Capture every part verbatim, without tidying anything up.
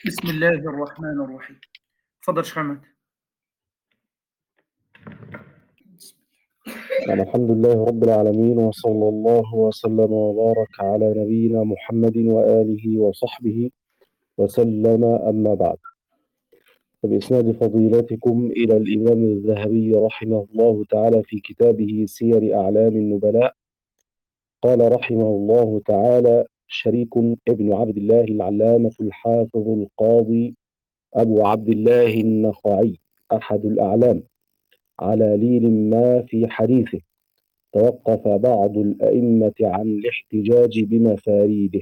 بسم الله الرحمن الرحيم. تفضل شيخ عماد. الحمد لله رب العالمين، وصلى الله وسلم وبارك على نبينا محمد وآله وصحبه وسلم، أما بعد. فبإسناد فضيلتكم إلى الإمام الذهبي رحمه الله تعالى في كتابه سير أعلام النبلاء، قال رحمه الله تعالى: شريك ابن عبد الله العلامة الحافظ القاضي أبو عبد الله النخعي أحد الأعلام، على لين ما في حديثه توقف بعض الأئمة عن الاحتجاج بمفاريده.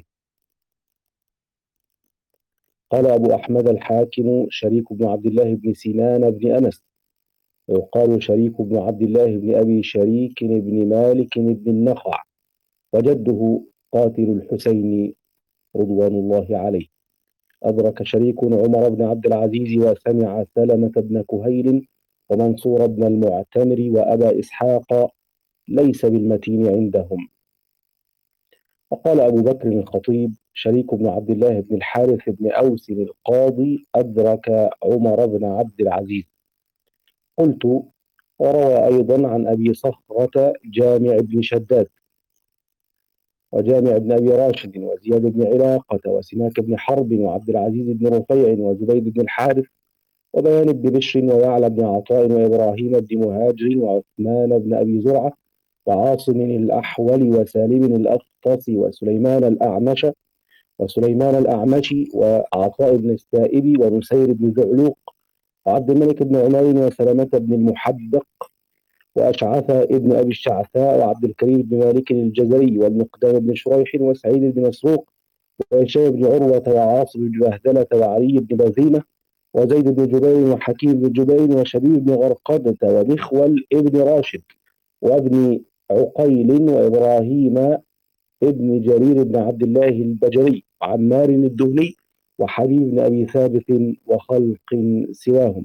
قال أبو أحمد الحاكم: شريك بن عبد الله بن سنان بن أنس، ويقال شريك بن عبد الله بن أبي شريك بن مالك بن النخع، وجده قاتل الحسين رضوان الله عليه. أدرك شريك عمر بن عبد العزيز، وسمع سلمة بن كهيل ومنصور بن المعتمر وأبا إسحاق، ليس بالمتين عندهم. وقال أبو بكر الخطيب: شريك بن عبد الله بن الحارث بن أوس القاضي أدرك عمر بن عبد العزيز. قلت: وروى أيضا عن أبي صخرة جامع بن شداد، وجامع بن أبي راشد، وزياد بن علاقة، وسماك بن حرب، وعبد العزيز بن رفيع، وزبيد بن الحارث، وبيان بن بشر، ويعلى بن عطاء، وإبراهيم بن مهاجر، وعثمان بن أبي زرعة، وعاصم الأحول، وسالم الأفطس، وسليمان الأعمش وسليمان الأعمش وعطاء بن السائب، ونسير بن زعلوق، وعبد الملك بن عمير، وسلمة بن المحدق، وأشعث ابن أبي الشعثاء، وعبد الكريم بن مالك الجزري، والمقدام بن شريح، وسعيد بن مسروق، وهشام بن عروة، وعاصم بن بهدلة، وعلي بن بزيمة، وزيد بن جبير، وحكيم بن جبير، وشبيب بن غرقدة، ومخول ابن راشد، وابن عقيل، وإبراهيم ابن جرير بن عبد الله البجري، وعمار الدهلي، وحبيب بن أبي ثابت، وخلق سواهم.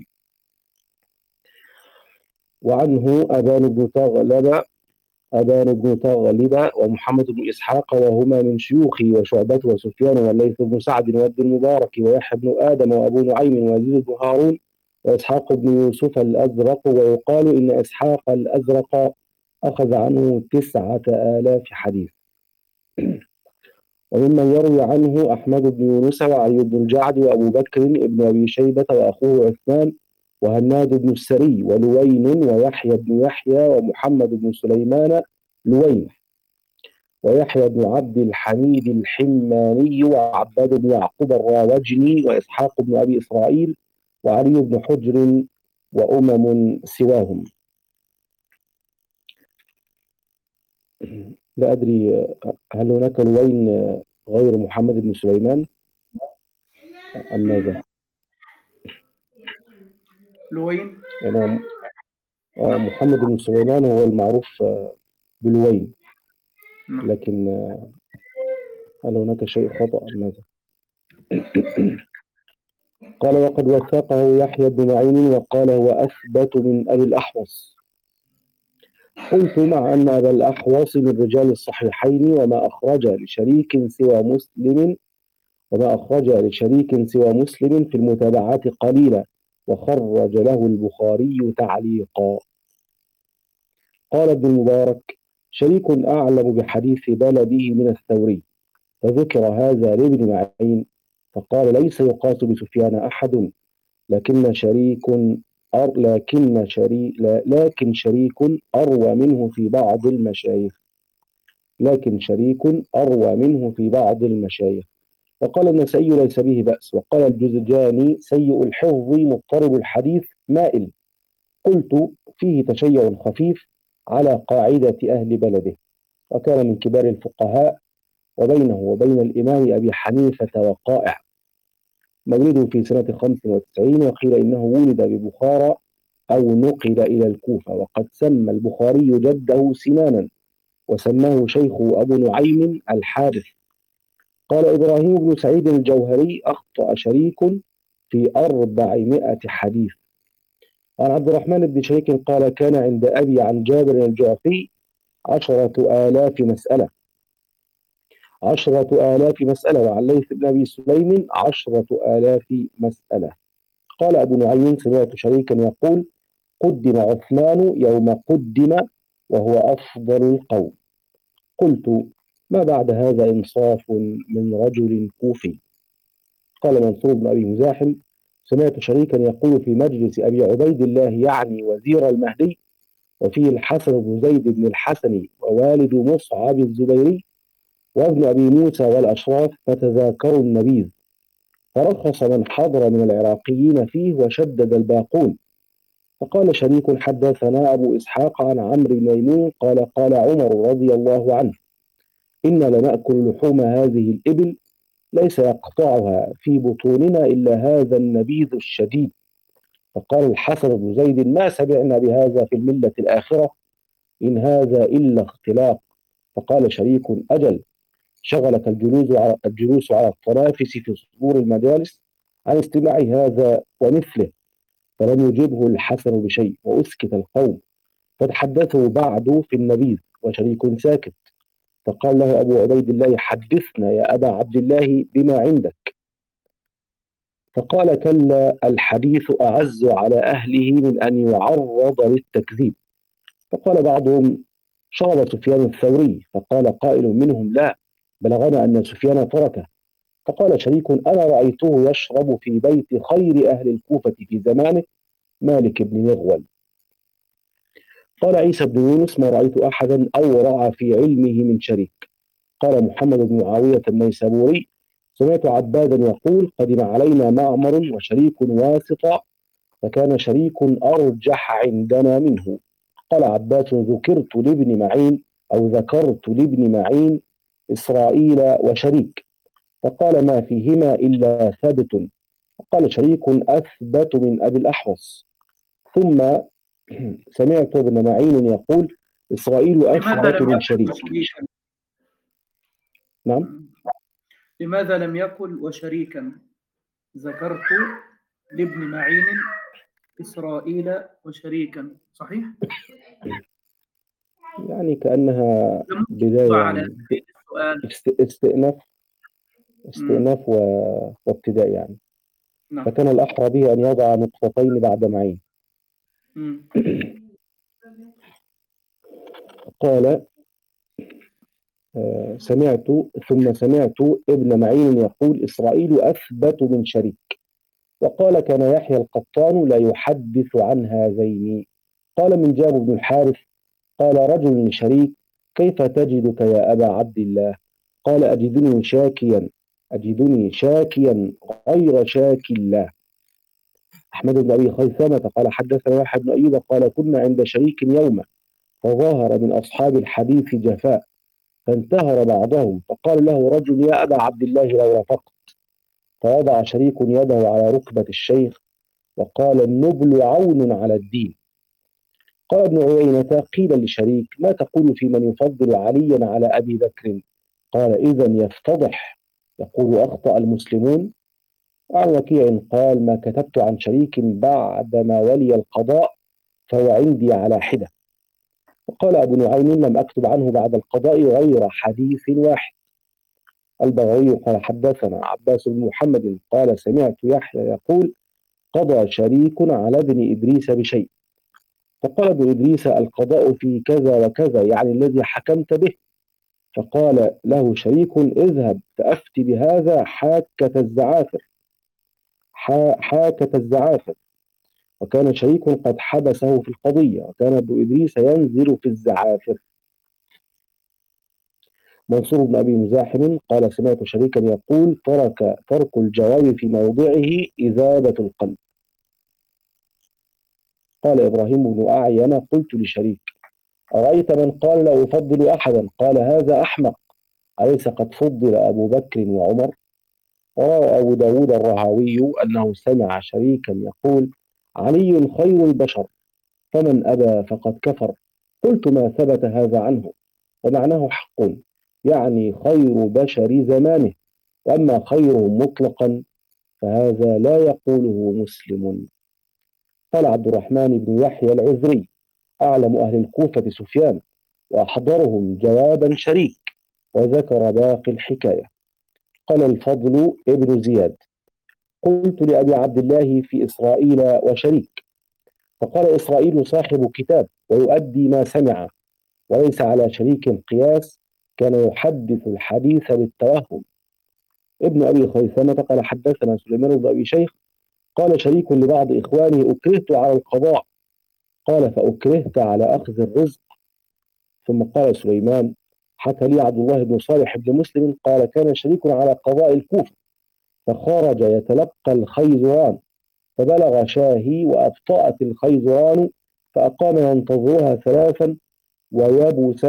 وعنه أبان بن تغلب أبان بن تغلب ومحمد بن إسحاق، وهما من شيوخه، وشعبة، وسفيان، والليث بن سعد، وابن المبارك، ويحيى بن آدم، وأبو نعيم، ويزيد بن هارون، وإسحاق بن يوسف الأزرق. ويقال إن إسحاق الأزرق أخذ عنه تسعة آلاف حديث. وممن يروي عنه أحمد بن يونس، وعلي بن الجعد، وأبو بكر بن أبي شيبة، وأخوه عثمان، وهناد بن السري، ولوين، ويحيى بن يحيى، ومحمد بن سليمان لوين، ويحيى بن عبد الحميد الحماني، وعباد بن يعقوب الراوجني، وإسحاق بن أبي إسرائيل، وعلي بن حجر، وأمم سواهم. لا أدري هل هناك لوين غير محمد بن سليمان أم ماذا؟ لوين؟ يعني محمد بن سليمان هو المعروف بلوين، لكن هل هناك شيء خطأ أم ماذا؟ قال: وقد وثقه يحيى بن معين، وقال هو أثبت من أبي الأحوص. قلت: مع أن أبا الأحوص من رجال الصحيحين، وما أخرج لشريك سوى مسلم وما أخرج لشريك سوى مسلم في المتابعات قليلا، وخرج له البخاري تعليقا. قال ابن المبارك: شريك أعلم بحديث بلده من الثوري، فذكر هذا لابن معين، فقال: ليس يقاس بسفيان أحد، لكن شريك أر لكن شريك لكن شريك أروى منه في بعض المشايخ لكن شريك أروى منه في بعض المشايخ. وقال النسائي: ليس به بأس. وقال الجزجاني: سيء الحفظ مضطرب الحديث مائل. قلت: فيه تشيع خفيف على قاعدة أهل بلده، وكان من كبار الفقهاء، وبينه وبين الإمام أبي حنيفة وقائع. مولده في سنة خمس وتسعين، وقيل إنه ولد ببخارى أو نقل إلى الكوفة. وقد سمى البخاري جده سنانا، وسماه شيخه أبو نعيم الحارث. قال إبراهيم بن سعيد الجوهري: أخطأ شريك في أربعمائة حديث. عن عبد الرحمن بن شريك قال: كان عند أبي عن جابر الجعفي عشرة آلاف مسألة. عشرة آلاف مسألة، وعن ليث بن أبي سليم عشرة آلاف مسألة. قال أبو نعيم سمعت شريكا يقول قدم عثمان يوم قدم وهو أفضل القوم. قلت ما بعد هذا إنصاف من رجل كوفي. قال منصور بن أبي مزاحم سمعت شريكا يقول في مجلس أبي عبيد الله يعني وزير المهدي وفيه الحسن بن زيد بن الحسن ووالد مصعب الزبيري وابن أبي موسى والأشراف فتذاكروا النبيذ، فرخص من حضر من العراقيين فيه وشدد الباقون. فقال شريك حدثنا أبو إسحاق عن عمرو بن ميمون قال قال عمر رضي الله عنه إنا لنأكل لحوم هذه الإبل ليس يقطعها في بطوننا إلا هذا النبيذ الشديد. فقال الحسن بن زيد ما سمعنا بهذا في الملة الآخرة إن هذا إلا اختلاق. فقال شريك أجل شغلك الجلوس على الجلوس على التنافس في صدور المجالس عن استماع هذا ومثله. فلم يجبه الحسن بشيء وأسكت القوم، فتحدثوا بعد في النبيذ وشريك ساكت. فقال له أبو عبيد الله حدثنا يا أبا عبد الله بما عندك. فقال كلا الحديث أعز على أهله من أن يعرض للتكذيب. فقال بعضهم شرب سفيان الثوري. فقال قائل منهم لا بلغنا أن سفيان تركه. فقال شريك أنا رأيته يشرب في بيت خير أهل الكوفة في زمانه مالك بن مغول. قال عيسى بن يونس ما رأيت أحدا أورع في علمه من شريك. قال محمد بن معاوية النيسابوري سمعت عبادا يقول قدم علينا معمر وشريك واسطة فكان شريك أرجح عندنا منه. قال عباس ذكرت لابن معين أو ذكرت لابن معين إسرائيل وشريك فقال ما فيهما إلا ثابت. قال شريك أثبت من أبي الأحوص. ثم سمعت ابن معين يقول إسرائيل أثبت من شريك. نعم. لماذا لم يقل وشريكا؟ ذكرت لابن معين إسرائيل وشريكا صحيح؟ يعني كأنها بداية استئناف استئناف وابتداء يعني. نعم. فكان الأحرى به أن يضع نقطتين بعد معين. قال آه سمعت ثم سمعت ابن معين يقول إسرائيل أثبت من شريك. وقال كان يحيى القطان لا يحدث عن هذين. قال من جاب بن الحارث قال رجل لشريك كيف تجدك يا أبا عبد الله؟ قال أجدني شاكيا أجدني شاكيا غير شاك الله. أحمد بن أبي خيثمة قال حدثنا يحيى بن أيوب قال كنا عند شريك يوما فظهر من أصحاب الحديث جفاء فانتهر بعضهم فقال له رجل يا أبا عبد الله لو رفقت. فوضع شريك يده على ركبة الشيخ وقال النبل عون على الدين. قال ابن عيينة قيل لشريك ما تقول في من يفضل عليا على أبي بكر؟ قال إذن يفتضح يقول أخطأ المسلمون. عن وكيع قال ما كتبت عن شريك بعدما ولي القضاء فهو عندي على حدة. وقال أبو نعيم لم أكتب عنه بعد القضاء غير حديث واحد. البغوي قال حدثنا عباس بن محمد قال سمعت يحيى يقول قضى شريك على ابن إدريس بشيء. فقال ابن إدريس القضاء في كذا وكذا يعني الذي حكمت به. فقال له شريك اذهب فأفتي بهذا حاكة الزعافر حاكة الزعافر. وكان شريك قد حبسه في القضية وكان ابن إدريس ينزل في الزعافر. منصور بن أبي مزاحم قال سمعت شريكا يقول ترك ترك الجواب في موضعه إذابة القلب. قال إبراهيم بن أعين قلت لشريك أرأيت من قال لا أفضل أحدا؟ قال هذا أحمق أليس قد فضل أبو بكر وعمر؟ وروى أبو داود الرهاوي أنه سمع شريكا يقول علي خير البشر فمن أبى فقد كفر. قلت ما ثبت هذا عنه ومعناه حق يعني خير بشر زمانه وأما خيرهم مطلقا فهذا لا يقوله مسلم. قال عبد الرحمن بن يحيى العذري أعلم أهل الكوفة سفيان وأحضرهم جوابا شريك وذكر باقي الحكاية. قال الفضل ابن زياد: قلت لأبي عبد الله في إسرائيل وشريك، فقال: إسرائيل صاحب كتاب ويؤدي ما سمع، وليس على شريك قياس، كان يحدث الحديث بالتوهم. ابن أبي خيثمة قال: حدثنا سليمان بن أبي شيخ قال شريك لبعض إخوانه: أكرهت على القضاء. قال: فأكرهت على أخذ الرزق؟ ثم قال سليمان: حكى لي عبد الله بن صالح بن مسلم قال: كان شريك على قضاء الكوفة، فخرج يتلقى الخيزران، فبلغ شاهي وأبطأت الخيزران، فأقام ينتظرها ثلاثا ويبس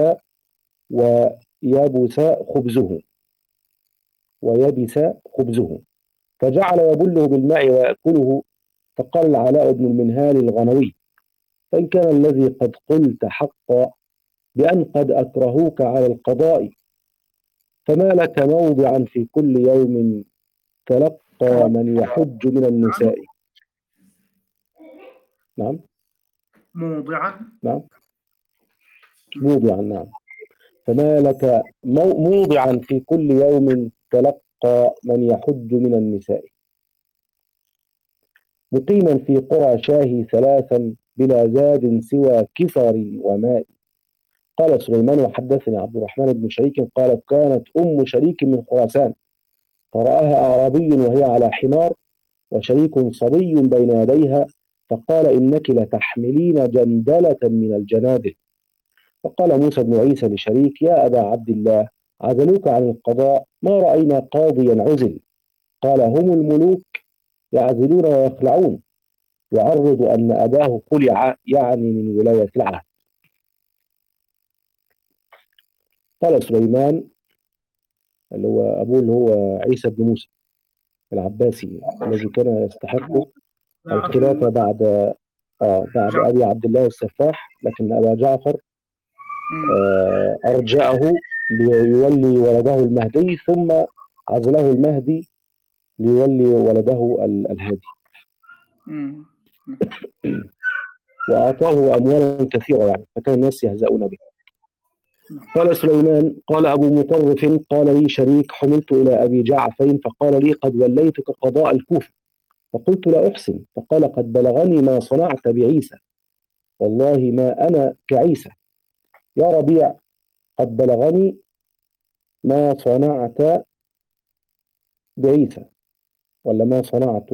ويبس خبزه ويبس خبزه فجعل يبله بالماء ويأكله. فقال العلاء بن المنهال الغنوي: فإن كان الذي قد قلت حقا بأن قد أكرهوك على القضاء، فما لك موضعا في كل يوم تلقى من يحج من النساء؟ نعم موضعا نعم موضعا نعم فما لك موضعا في كل يوم تلقى من يحج من النساء، مقيما في قرى شاهي ثلاثا بلا زاد سوى كسر وماء. قال سليمان: وحدثني عبد الرحمن بن شريك قال: كانت أم شريك من خراسان، فرآها أعرابي وهي على حمار، وشريك صبي بين يديها، فقال: إنك لتحملين جندلة من الجنادل. فقال موسى بن عيسى لشريك: يا أبا عبد الله، عزلوك عن القضاء، ما رأينا قاضيا عزل. قال: هم الملوك يعزلون ويخلعون، يعرض أن أباه خلع، يعني من ولاية العهد. قال سليمان اللي هو أبوه اللي هو عيسى بن موسى العباسي الذي كان يستحق الخلافة بعد آه بعد أبي عبد الله السفاح، لكن أبا جعفر آه أرجعه ليولي ولده المهدي، ثم عزله المهدي ليولي ولده الهادي، وأعطاه أموالا كثيرة يعني، فكان الناس يهزؤون به. قال سليمان: قال أبو مطرف: قال لي شريك: حملت إلى أبي جعفر فقال لي: قد وليتك قضاء الكوفة. فقلت: لا أحسن. فقال: قد بلغني ما صنعت بعيسى، والله ما أنا كعيسى. يا ربيع، قد بلغني ما صنعت بعيسى، ولا ما صنعت؟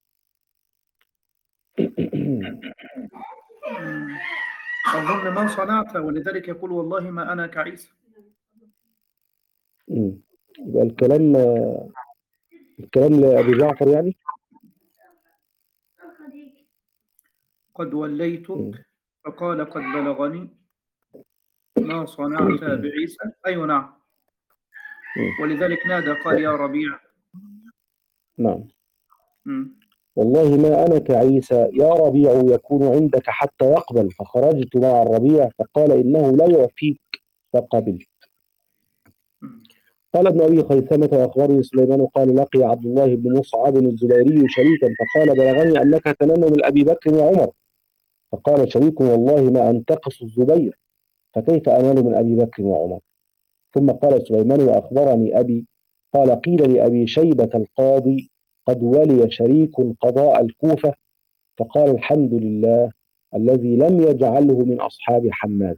أظن ما صنعت، ولذلك يقول: والله ما أنا كعيسى. يبقى الكلام الكلام لأبي جعفر يعني. قد وليتك، فقال: قد بلغني ما صنعت بعيسى. أيوة نعم. ولذلك نادى قال: يا ربيع. نعم. م. والله ما أنا كعيسى، يا ربيع يكون عندك حتى يقبل. فخرجت مع الربيع فقال: إنه لا يعفيك، فقبلت. قال ابن أبي خيثمة: وأخبرني سليمان قال: لقي عبد الله بن مصعب الزبيري شريكا، فقال: بلغني أنك تنم من أبي بكر وعمر. فقال شريك: والله ما أنتقص الزبير، فكيف أنال من أبي بكر وعمر؟ ثم قال سليمان: وأخبرني أبي قال: قيل لأبي شيبة القاضي: قد ولي شريك قضاء الكوفة. فقال: الحمد لله الذي لم يجعله من أصحاب حماد.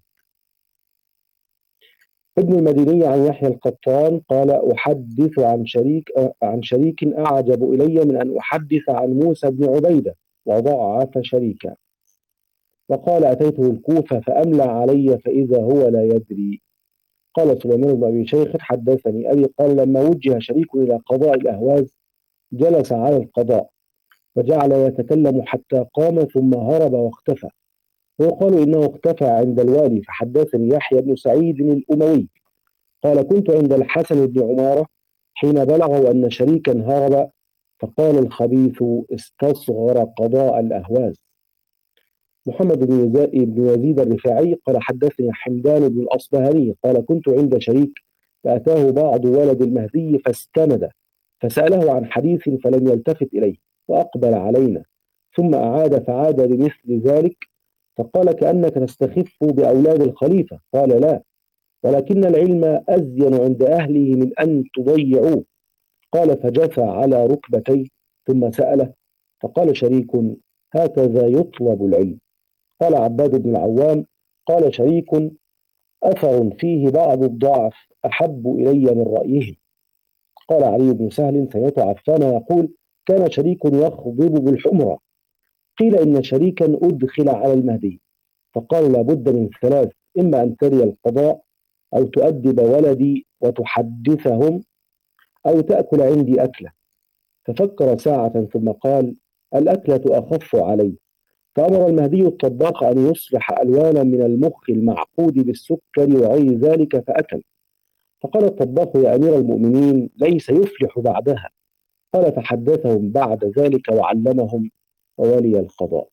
ابن المديني عن يحيى القطان قال: أحدث عن شريك عن شريك أعجب إلي من أن أحدث عن موسى بن عبيدة، وضعف شريكا. وقال: أتيته الكوفة فأملى علي فإذا هو لا يدري. قال سليمان بن أبي شيخ: حدثني أبي قال: لما وجه شريك إلى قضاء الأهواز جلس على القضاء، فجعل يتكلم حتى قام، ثم هرب واختفى، ويقال إنه اختفى عند الوالي. فحدثني يحيى بن سعيد الأموي قال: كنت عند الحسن بن عمارة حين بلغوا أن شريكا هرب، فقال الخبيث: استصغر قضاء الأهواز. محمد بن يزيد الرفاعي قال: حدثني حمدان بن الأصبهاني قال: كنت عند شريك فأتاه بعض ولد المهدي فاستند، فسأله عن حديث فلم يلتفت إليه، وأقبل علينا، ثم أعاد فعاد بمثل ذلك، فقال: كأنك تستخف بأولاد الخليفة. قال: لا، ولكن العلم أزين عند أهله من أن تضيعوه. قال فجثى على ركبتيه ثم سأله، فقال شريك: هكذا يطلب العلم. قال عباد بن العوام: قال شريك: أثر فيه بعض الضعف أحب إلي من رأيهم. قال علي بن سهل: سمعت عفان يقول: كان شريك يخضب بالحمرة. قيل إن شريكا أدخل على المهدي فقال: لابد من ثلاث: إما أن تري القضاء، أو تؤدب ولدي وتحدثهم، أو تأكل عندي أكلة. ففكر ساعة ثم قال: الأكلة أخف علي. فأمر المهدي الطباخ أن يصلح ألوانا من المخ المعقود بالسكر وغير ذلك فأكل. فقال الطباخ: يا أمير المؤمنين، ليس يفلح بعدها. قال: فحدثهم بعد ذلك وعلمهم وولي القضاء.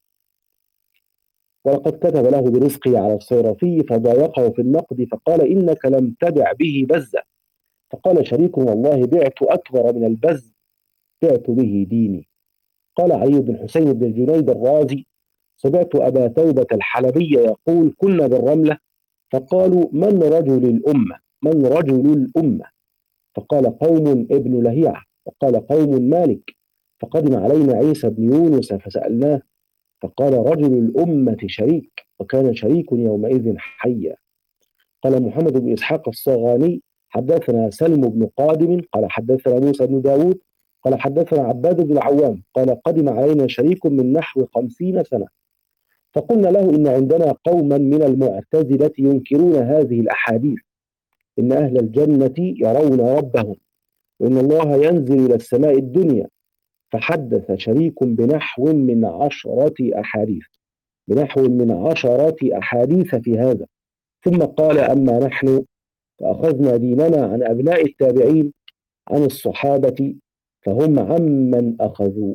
ولقد كتب له برزقه على الصيرفي فضايقه في النقد فقال: إنك لم تبع به بزة. فقال شريك: والله بعت أكبر من البز، بعت به ديني. قال علي بن حسين بن الجنيد الرازي: سمعت أبا توبة الحلبي يقول: كنا بالرملة فقالوا: من رجل الأمة؟ من رجل الأمة؟ فقال قوم ابن لهيعة، وقال قوم مالك. فقدم علينا عيسى بن يونس فسألناه فقال: رجل الأمة شريك، وكان شريك يومئذ حيا. قال محمد بن إسحاق الصغاني: حدثنا سلم بن قادم قال حدثنا موسى بن داود قال حدثنا عباد بن العوام قال: قدم علينا شريك من نحو خمسين سنة، فقلنا له: إن عندنا قوما من المعتزلة ينكرون هذه الأحاديث، إن أهل الجنة يرون ربهم، وإن الله ينزل إلى السماء الدنيا. فحدث شريك بنحو من عشرة أحاديث بنحو من عشرة أحاديث في هذا، ثم قال: أما نحن فأخذنا ديننا عن أبناء التابعين عن الصحابة، فهم عمن أخذوا.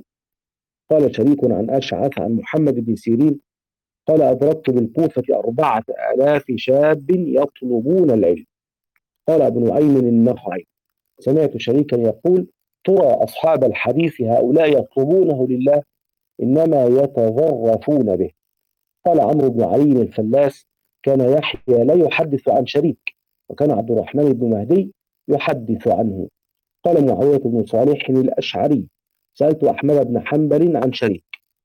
قال شريك عن أشعث عن محمد بن سيرين قال: أدركت بالكوفة أربعة آلاف شاب يطلبون العلم. قال ابن نعيم النخعي: سمعت شريكا يقول: ترى أصحاب الحديث هؤلاء يطلبونه لله، إنما يتظرفون به. قال عمرو بن علي الفلاس: كان يحيى لا يحدث عن شريك، وكان عبد الرحمن بن مهدي يحدث عنه. قال معاوية بن صالح الأشعري: سألت أحمد بن حنبل عن شريك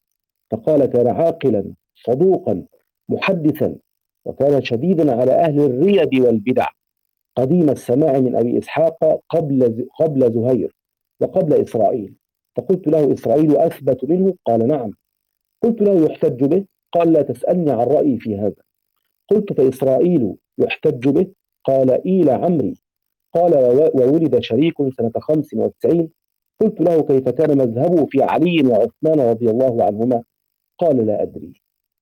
فقال: كان عاقلا صدوقا محدثا، وكان شديدا على أهل الريب والبدع، قديم السماع من أبي إسحاق قبل قبل زهير وقبل إسرائيل. فقلت له: إسرائيل أثبت منه؟ قال: نعم. قلت له: يحتج به؟ قال: لا تسألني عن رأيي في هذا. قلت: فإسرائيل يحتج به؟ قال: إيل عمري. قال: وولد شريك سنة خمس وتسعين. قلت له: كيف كان مذهبه في علي وعثمان رضي الله عنهما؟ قال: لا أدري.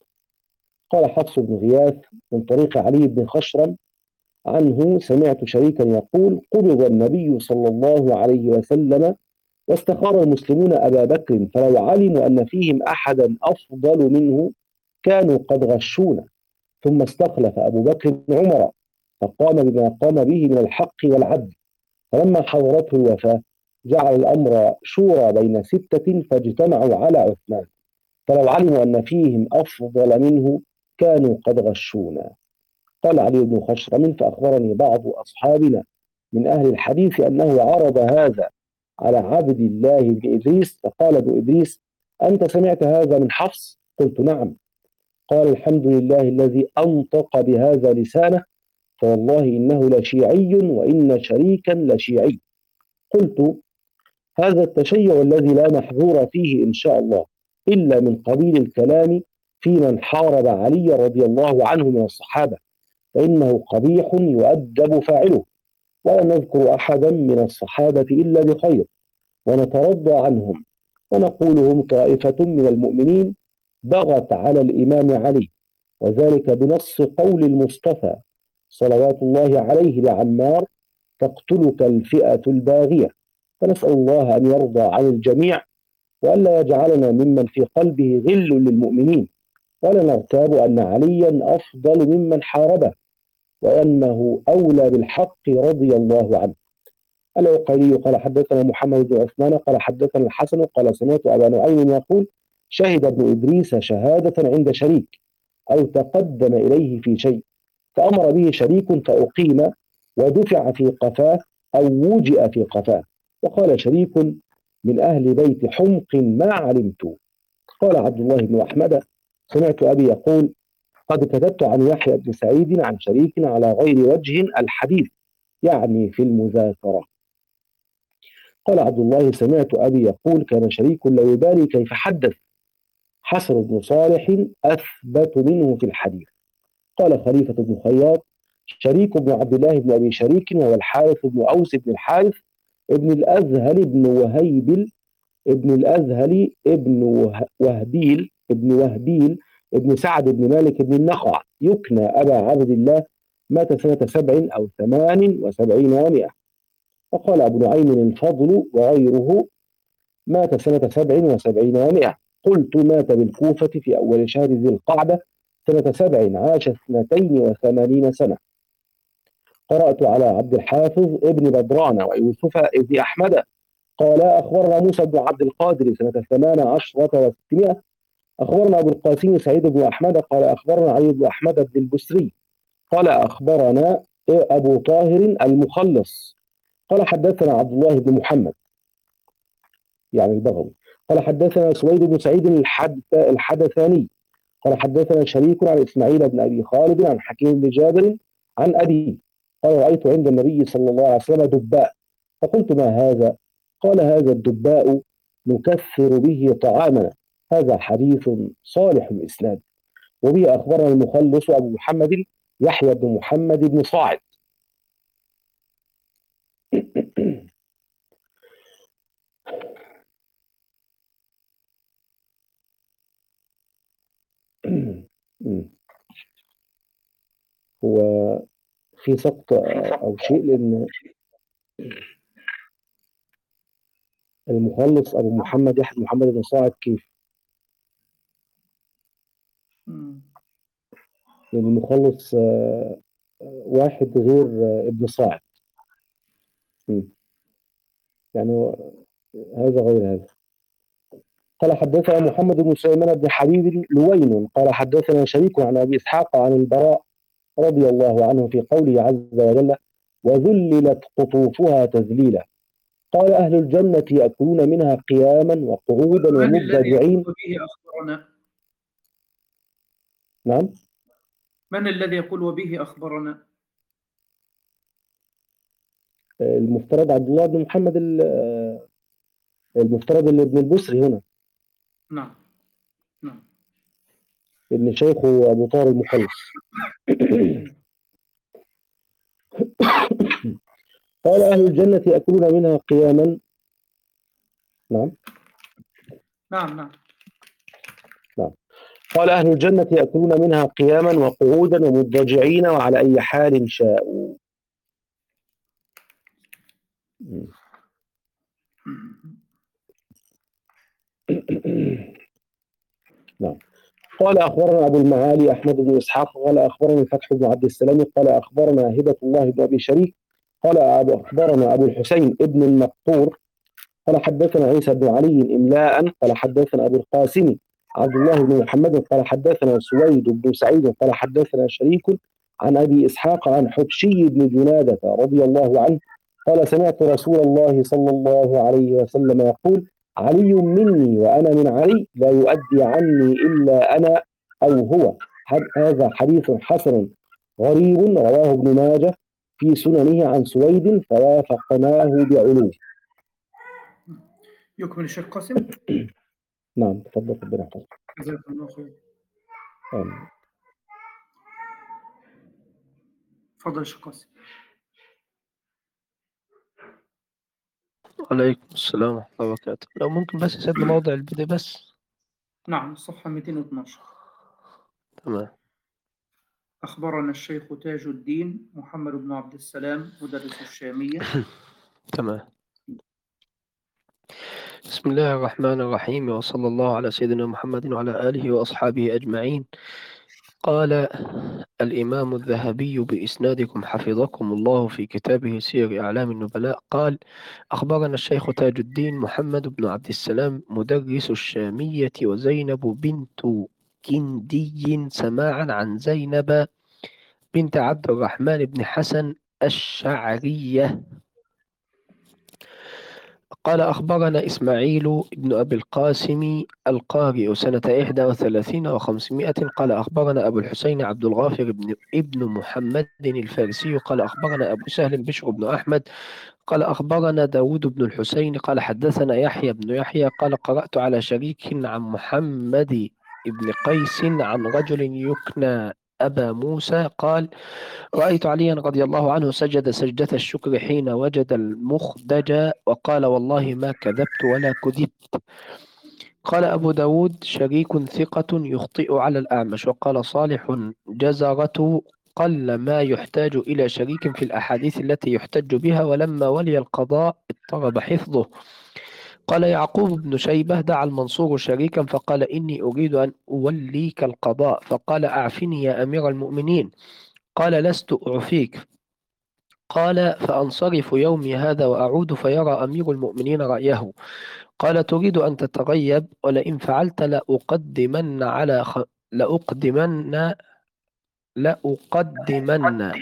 قال حفص بن غياث من طريق علي بن خشرم عنه: سمعت شريكا يقول: قبض النبي صلى الله عليه وسلم واستخار المسلمون أبا بكر، فلو علموا أن فيهم أحدا أفضل منه كانوا قد غشونا. ثم استخلف أبو بكر عمر فقام بما قام به من الحق والعدل، فلما حضرته الوفاة جعل الأمر شورى بين ستة فاجتمعوا على عثمان، فلو علموا أن فيهم أفضل منه كانوا قد غشونا. قال علي بن خشرم: فأخبرني بعض أصحابنا من أهل الحديث أنه عرض هذا على عبد الله بن إدريس، فقال ابن إدريس: أنت سمعت هذا من حفص؟ قلت: نعم. قال: الحمد لله الذي أنطق بهذا لسانه، فوالله إنه لشيعي وإن شريكا لشيعي. قلت: هذا التشيع الذي لا محظور فيه إن شاء الله إلا من قبيل الكلام في من حارب علي رضي الله عنه من الصحابة، فإنه قبيح يؤدب فاعله، ولا نذكر أحدا من الصحابة إلا بخير، ونترضى عنهم، ونقول: هم طائفة من المؤمنين بغت على الإمام علي، وذلك بنص قول المصطفى صلوات الله عليه لعمار: تقتلك الفئة الباغية. فنسأل الله أن يرضى عن الجميع، وألا يجعلنا ممن في قلبه غل للمؤمنين، ولا نرتاب أن عليا أفضل ممن حاربه، وأنه أولى بالحق رضي الله عنه. العقيلي قال: حدثنا محمد بن عثمان قال حدثنا الحسن قال: سمعت أبا نعيم يقول: شهد ابن إدريس شهادة عند شريك، أو تقدم إليه في شيء، فأمر به شريك فأقيم ودفع في قفاه أو وجئ في قفاه. وقال شريك: من أهل بيت حمق ما علمت. قال عبد الله بن أحمد: سمعت أبي يقول: قد كتبت عن يحيى بن سعيد عن شريك على غير وجه الحديث، يعني في المذاكرة. قال عبد الله: سمعت أبي يقول: كان شريك لا يبالي كيف حدث، حسن بن صالح أثبت منه في الحديث. قال خليفة بن خياط: شريك بن عبد الله بن أبي شريك، وهو الحارث بن أوس بن الحارث ابن الأذهل بن وهيبل ابن الأذهل ابن وه- وهبيل ابن وهبيل ابن سعد بن مالك بن النخع، يكنى أبا عبد الله، مات سنة سبع أو ثمان وسبعين ومائة. وقال أبو نعيم الفضل وغيره: مات سنة سبع وسبعين ومائة. قلت: مات بالكوفة في أول شهر ذي القعدة سنة سبع، عاش اثنتين وثمانين سنة. قرأت على عبد الحافظ ابن بدران ويوسف ابن أحمد قال: أخبرنا موسى بن عبد القادر سنة ثمان عشرة وستمائة. أخبرنا أبو القاسم سعيد بن أحمد قال: أخبرنا علي بن أحمد بن البسري قال: أخبرنا أبو طاهر المخلص قال: حدثنا عبد الله بن محمد يعني البغوي قال: حدثنا سويد بن سعيد الحد الحدثاني قال: حدثنا شريك عن إسماعيل بن أبي خالد عن حكيم بن جابر عن أبي قال: رأيت عند النبي صلى الله عليه وسلم دباء، فقلت: ما هذا؟ قال: هذا الدباء نكثر به طعامنا. هذا حديث صالح الإسناد. وبه أخبرنا المخلص أبو محمد يحيى بن محمد بن صاعد. هو في سقط أو شيء، لأن المخلص أبو محمد يحيى بن محمد بن صاعد كيف؟ مم. لأن المخلص آه، واحد غير آه، ابن صاعد. مم. يعني هو- هذا غير هذا. قال: حدثنا محمد بن سليمان بن حبيب لوين قال: حدثنا شريك عن أبي إسحاق عن البراء رضي الله عنه في قوله عز وجل: وذللت قطوفها تذليلا. قال: أهل الجنة يأكلون منها قياما وقعودا من الذي يقول ومضطجعين. به أخبرنا؟ نعم. من الذي يقول وبه أخبرنا؟ المفترض عبد الله بن محمد ال- المفترض اللي ابن البصري هنا، نعم نعم. ابن شيخه أبو طاهر المخلص. قال: أهل الجنة يأكلون منها قياما. نعم نعم نعم. نعم. قال: أهل الجنة يأكلون منها قياما وقعودا ومضطجعين وعلى أي حال شاءوا. نعم. قال: أخبرنا أبو المعالي أحمد بن إسحاق قال: أخبرني فتح بن عبد السلام قال: أخبرنا هبة الله بن أبي شريك قال: أخبرنا أبو الحسين ابن النقطور قال: حدثنا عيسى بن علي إملاء قال: حدثنا أبو القاسم عبد الله بن محمد قال: حدثنا سويد بن سعيد قال: حدثنا شريك عن أبي إسحاق عن حبشي بن جنادة رضي الله عنه قال: سمعت رسول الله صلى الله عليه وسلم يقول: علي مني وأنا من علي، لا يؤدي عني إلا أنا أو هو. هذا حديث حسن غريب رواه ابن ماجه في سننه عن سويد فوافقناه بعلوه. يكمل الشيخ قاسم. نعم تفضل ربنا يحفظك. جزاكم الله خير. آمين. تفضل الشيخ قاسم. عليكم السلام ورحمة الله وبركاته. لو ممكن بس يسيبنا موضع الفيديو بس. نعم، الصفحة مئتين واثناشر. تمام. أخبرنا الشيخ تاج الدين محمد بن عبد السلام مدرس الشامية. تمام. بسم الله الرحمن الرحيم، وصلى الله على سيدنا محمد وعلى آله وأصحابه أجمعين. قال الإمام الذهبي بإسنادكم حفظكم الله في كتابه سير أعلام النبلاء قال: أخبرنا الشيخ تاج الدين محمد بن عبد السلام مدرس الشامية وزينب بنت كندي سماعا عن زينب بنت عبد الرحمن بن حسن الشعرية. قال أخبرنا إسماعيل بن أبي القاسم القارئ سنة إحدى وثلاثين وخمسمائة. قال أخبرنا أبو الحسين عبد الغافر بن ابن محمد الفارسي. قال أخبرنا أبو سهل بشر بن أحمد. قال أخبرنا داود بن الحسين. قال حدثنا يحيى بن يحيى. قال قرأت على شريك عن محمد بن قيس عن رجل يكنى أبا موسى. قال رأيت عليا رضي الله عنه سجد سجدة الشكر حين وجد المخدج وقال والله ما كذبت ولا كذبت. قال أبو داود شريك ثقة يخطئ على الأعمش. وقال صالح جزرة قل ما يحتاج إلى شريك في الأحاديث التي يحتج بها، ولما ولي القضاء اضطرب حفظه. قال يعقوب بن شيبة دعا المنصور شريكا فقال إني أريد أن أوليك القضاء، فقال أعفني يا أمير المؤمنين. قال لست أعفيك. قال فأنصرف يومي هذا وأعود فيرى أمير المؤمنين رأيه. قال تريد أن تتغيب، ولئن فعلت لأقدمن على خ... لأقدمن لأقدمن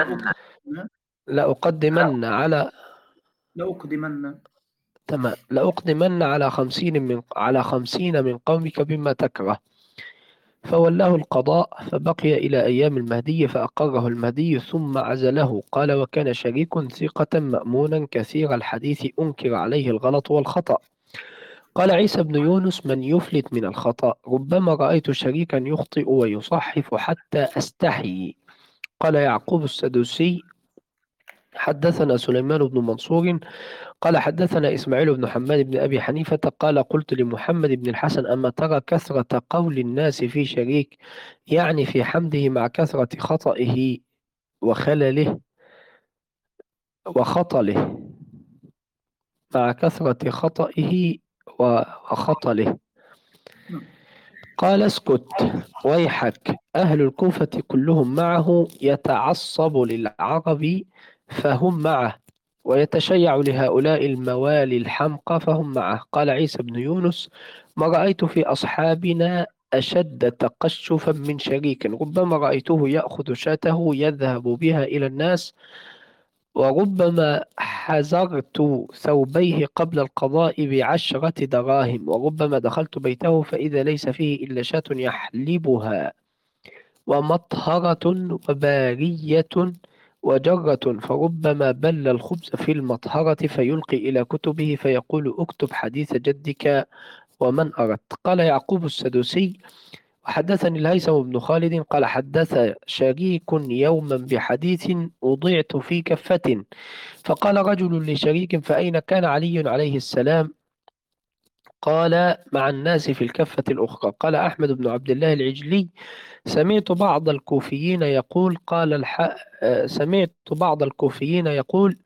لأقدمن على لأقدمن تمام لأقدمن على خمسين من على خمسين من قومك بما تكره. فولاه القضاء فبقي إلى أيام المهدي فأقره المهدي ثم عزله. قال وكان شريك ثقة مأمونا كثير الحديث أنكر عليه الغلط والخطأ. قال عيسى بن يونس من يفلت من الخطأ؟ ربما رأيت شريكا يخطئ ويصحف حتى أستحي. قال يعقوب السدوسي حدثنا سليمان بن منصور قال حدثنا إسماعيل بن حماد بن أبي حنيفة قال قلت لمحمد بن الحسن أما ترى كثرة قول الناس في شريك، يعني في حمده مع كثرة خطئه وخلله وخطله مع كثرة خطئه وخطله. قال اسكت ويحك، أهل الكوفة كلهم معه، يتعصب للعرب فهم معه، ويتشيع لهؤلاء الموالي الحمقى فهم معه. قال عيسى بن يونس ما رأيت في أصحابنا أشد تقشفا من شريك، ربما رأيته يأخذ شاته يذهب بها إلى الناس، وربما حزرت ثوبيه قبل القضاء بعشرة دراهم، وربما دخلت بيته فإذا ليس فيه إلا شاة يحلبها ومطهرة وبارية وجرة، فربما بل الخبز في المطهرة فيلقي إلى كتبه فيقول اكتب حديث جدك ومن أردت. قال يعقوب السدوسي وحدثني الهيثم بن خالد قال حدث شريك يوما بحديث وضعت في كفة، فقال رجل لشريك فأين كان علي عليه السلام؟ قال مع الناس في الكفة الأخرى. قال أحمد بن عبد الله العجلي سمعت بعض الكوفيين يقول قال الح... سمعت بعض الكوفيين يقول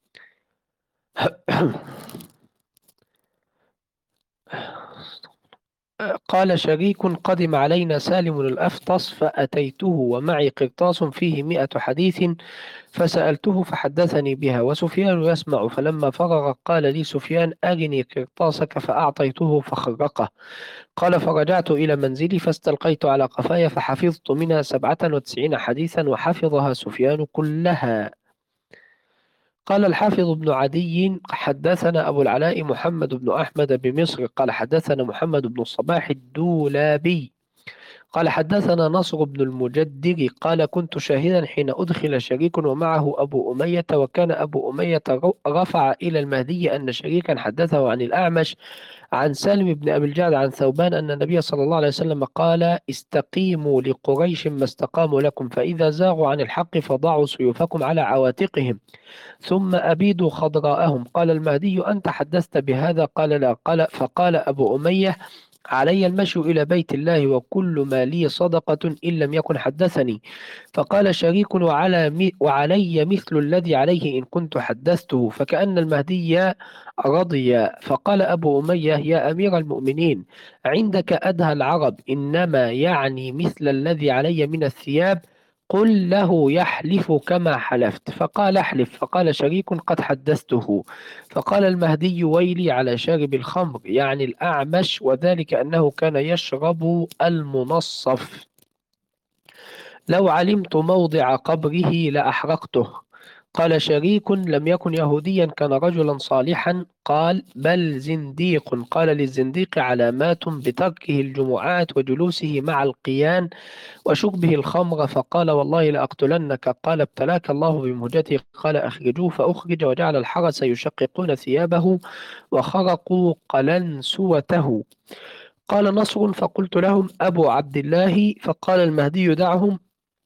قال شريك قدم علينا سالم الأفطس فأتيته ومعي قرطاس فيه مئة حديث فسألته فحدثني بها وسفيان يسمع، فلما فرغ قال لي سفيان أرني قرطاسك فأعطيته فخرقه. قال فرجعت إلى منزلي فاستلقيت على قفايا فحفظت منها سبعة وتسعين حديثا وحفظها سفيان كلها. قال الحافظ بن عدي حدثنا أبو العلاء محمد بن أحمد بمصر قال حدثنا محمد بن الصباح الدولابي قال حدثنا نصر بن المجدد قال كنت شاهدا حين أدخل شريك ومعه أبو أمية، وكان أبو أمية رفع إلى المهدي أن شريكا حدثه عن الأعمش عن سالم بن أبي الجعد عن ثوبان أن النبي صلى الله عليه وسلم قال استقيموا لقريش ما استقاموا لكم، فإذا زاغوا عن الحق فضعوا سيوفكم على عواتقهم ثم أبيدوا خضراءهم. قال المهدي أنت حدثت بهذا؟ قال لا. قال فقال أبو أمية علي المشي إلى بيت الله وكل ما لي صدقة إن لم يكن حدثني. فقال شريك وعلى وعلي مثل الذي عليه إن كنت حدثته، فكأن المهدي رضي. فقال أبو أمية يا أمير المؤمنين عندك أدهى العرب إنما يعني مثل الذي علي من الثياب، قل له يحلف كما حلفت. فقال احلف. فقال شريك قد حدثته. فقال المهدي ويلي على شارب الخمر يعني الأعمش، وذلك أنه كان يشرب المنصف. لو علمت موضع قبره لأحرقته. قال شريك: لم يكن يهوديا، كان رجلا صالحا. قال: بل زنديق. قال: للزنديق علامات بتركه الجمعات وجلوسه مع القيان وشربه الخمر. فقال: والله لأقتلنك. قال: ابتلاك الله بمهجته. قال: أخرجوه. فأخرج، وجعل الحرس يشققون ثيابه وخرقوا قلنسوته. قال نصر: فقلت لهم: أبو عبد الله. فقال المهدي: دعهم.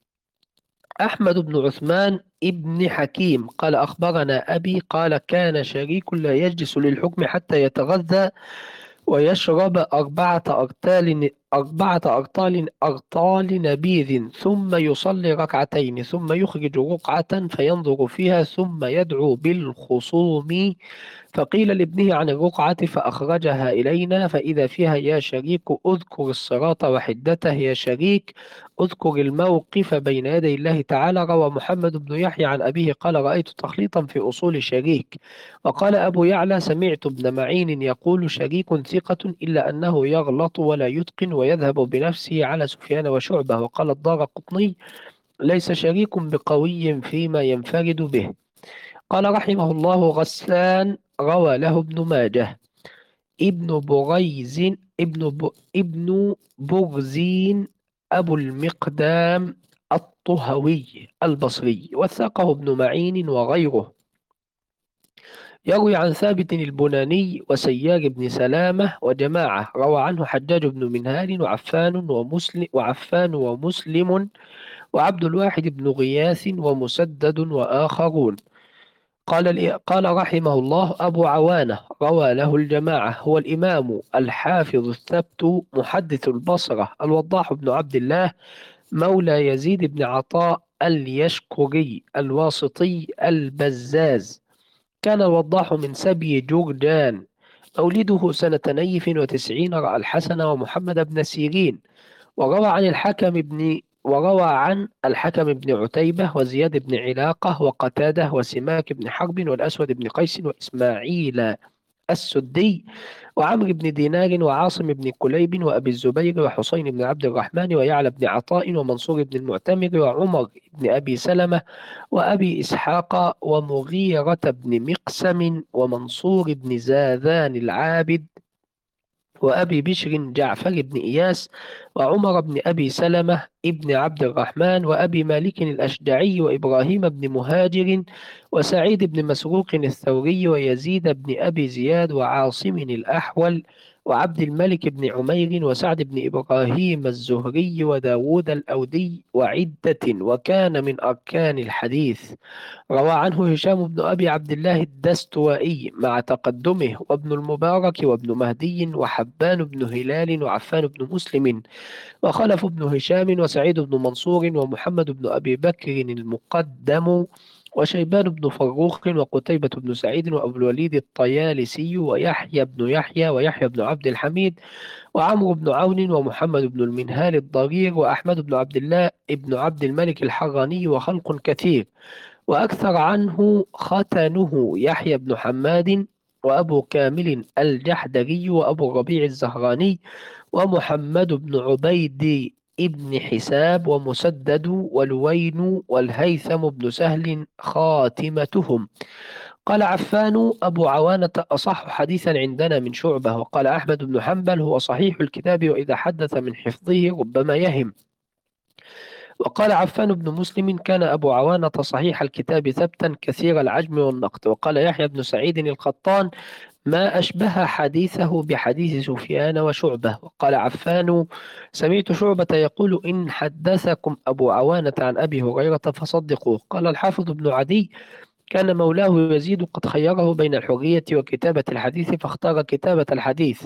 أحمد بن عثمان ابن حكيم قال: أخبرنا أبي قال: كان شريك لا يجلس للحكم حتى يتغذى ويشرب أربعة أرطال أربعة أرطال أرطال نبيذ، ثم يصلي ركعتين، ثم يخرج رقعة فينظر فيها، ثم يدعو بالخصوم. فقيل لابنه عن الرقعة فأخرجها إلينا، فإذا فيها: يا شريك اذكر الصراط وحدته، يا شريك اذكر الموقف بين يدي الله تعالى. روى محمد بن يحيى عن أبيه قال: رأيت تخليطا في أصول شريك. وقال أبو يعلى: سمعت ابن معين يقول: شريك ثقة إلا أنه يغلط ولا يتقن ويذهب بنفسه على سفيان وشعبة. وقال الدارقطني: ليس شريك بقوي فيما ينفرد به. قال رحمه الله: غسان روى له ابن ماجه. ابن بريز ابن ب... ابن برزين أبو المقدام الطهوي البصري، وثقه ابن معين وغيره. يروي عن ثابت البناني وسيار بن سلامة وجماعة. روى عنه حجاج بن منهال وعفان ومسلم وعفان ومسلم وعبد الواحد بن غياث ومسدد وآخرون. قال قال رحمه الله: أبو عوانة روى له الجماعة، هو الإمام الحافظ الثبت محدث البصرة الوضاح بن عبد الله مولى يزيد بن عطاء اليشكري الواسطي البزاز. كان الوضاح من سبي جرجان. مولده سنة نيف وتسعين، رأى الحسن ومحمد بن سيرين. وروى عن الحكم بن وروى عن الحكم بن عتيبة وزياد بن علاقة وقتادة وسماك بن حرب والأسود بن قيس وإسماعيل السدي وعمرو بن دينار وعاصم بن كليب وأبي الزبير وحسين بن عبد الرحمن ويعلى بن عطاء ومنصور بن المعتمر وعمر بن أبي سلمة وأبي إسحاق ومغيرة بن مقسم ومنصور بن زاذان العابد وأبي بشر جعفر بن إياس وعمر بن أبي سلمة ابن عبد الرحمن وأبي مالك الأشجعي وإبراهيم بن مهاجر وسعيد بن مسروق الثوري ويزيد بن أبي زياد وعاصم الأحول وعبد الملك بن عمير وسعد بن إبراهيم الزهري وداود الأودي وعدة، وكان من أركان الحديث. روى عنه هشام بن أبي عبد الله الدستوائي مع تقدمه، وابن المبارك وابن مهدي وحبان بن هلال وعفان بن مسلم وخلف بن هشام وسعيد بن منصور ومحمد بن أبي بكر المقدم وشيبان بن فروخ وقتيبة بن سعيد وأبو الوليد الطيالسي ويحيى بن يحيى ويحيى بن عبد الحميد وعمرو بن عون ومحمد بن المنهال الضرير وأحمد بن عبد الله بن عبد الملك الحراني وخلق كثير. وأكثر عنه ختنه يحيى بن حماد وأبو كامل الجحدري وأبو الربيع الزهراني ومحمد بن عبيد ابن حساب ومسدد ولوين والهيثم بن سهل خاتمتهم. قال عفان: أبو عوانة أصح حديثا عندنا من شعبة. وقال أحمد بن حنبل: هو صحيح الكتاب، وإذا حدث من حفظه ربما يهم. وقال عفان بن مسلم: كان أبو عوانة صحيح الكتاب ثبتا كثير العجم والنقد. وقال يحيى بن سعيد القطان: ما أشبه حديثه بحديث سفيان وشعبة. وقال عفان: سمعت شعبة يقول: إن حدثكم أبو عوانة عن أبي هريرة فصدقوه. قال الحافظ بن عدي: كان مولاه يزيد قد خيره بين الحرية وكتابة الحديث، فاختار كتابة الحديث.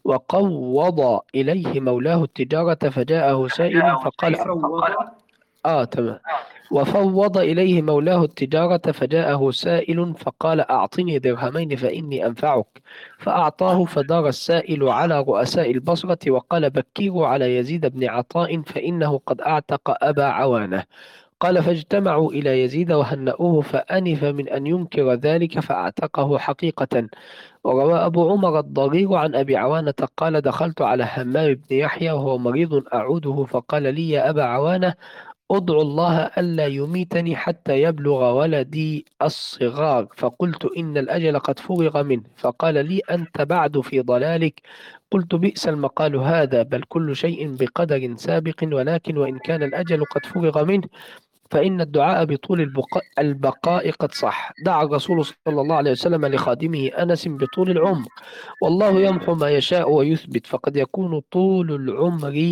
وقوض إليه مولاه التجارة فجاءه سائل فقال: فوض آه تمام. وفوض إليه مولاه التجارة فجاءه سائل فقال: أعطني درهمين فإني أنفعك. فأعطاه، فدار السائل على رؤساء البصرة وقال: بكروا على يزيد بن عطاء فإنه قد أعتق أبا عوانة. قال: فاجتمعوا إلى يزيد وهنأوه فأنف من أن ينكر ذلك فأعتقه حقيقة. وروى أبو عمر الضرير عن أبي عوانة قال: دخلت على همام بن يحيى وهو مريض أعوده، فقال لي: يا أبا عوانة، ادعو الله ألا يميتني حتى يبلغ ولدي الصغار، فقلت إن الأجل قد فرغ منه، فقال لي أنت بعد في ضلالك. قلت بئس المقال هذا، بل كل شيء بقدر سابق، ولكن وإن كان الأجل قد فرغ منه فإن الدعاء بطول البقاء, البقاء قد صح. دعا الرسول صلى الله عليه وسلم لخادمه أنس بطول العمر، والله يمحو ما يشاء ويثبت، فقد يكون طول العمر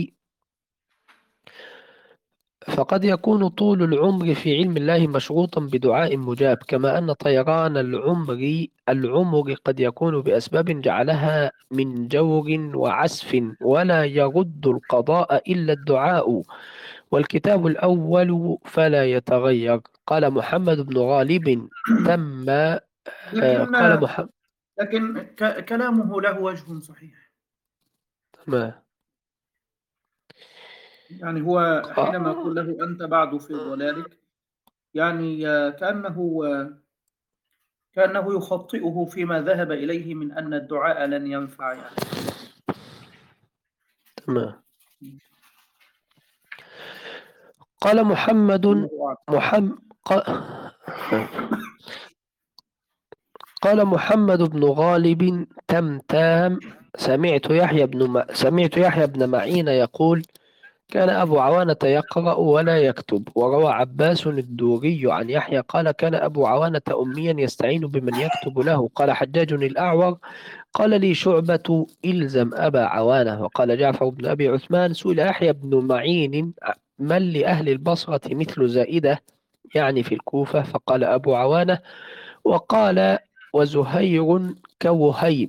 فقد يكون طول العمر في علم الله مشروطا بدعاء مجاب، كما أن طيران العمر العمر قد يكون بأسباب جعلها من جور وعسف، ولا يرد القضاء إلا الدعاء، والكتاب الأول فلا يتغير. قال محمد بن غالب تم آه، لكن قال محمد لكن ك- كلامه له وجه صحيح. ما يعني هو حينما آه، يقول له أنت بعد في ضلالك، يعني آه، كأنه آه، كأنه يخطئه فيما ذهب إليه من أن الدعاء لن ينفع يعني. تمام. قال محمد الله أعلم. محمد قال محمد بن غالب تمتام سمعت يحيى بن م... سمعت يحيى بن معين يقول كان أبو عوانة يقرأ ولا يكتب. وروى عباس الدوري عن يحيى قال كان أبو عوانة أميا يستعين بمن يكتب له. قال حجاج الأعور قال لي شعبة إلزم أبا عوانة. وقال جعفر بن أبي عثمان سئل يحيى بن معين من لأهل البصرة مثل زائدة يعني في الكوفة، فقال أبو عوانة. وقال وزهير كوهيب.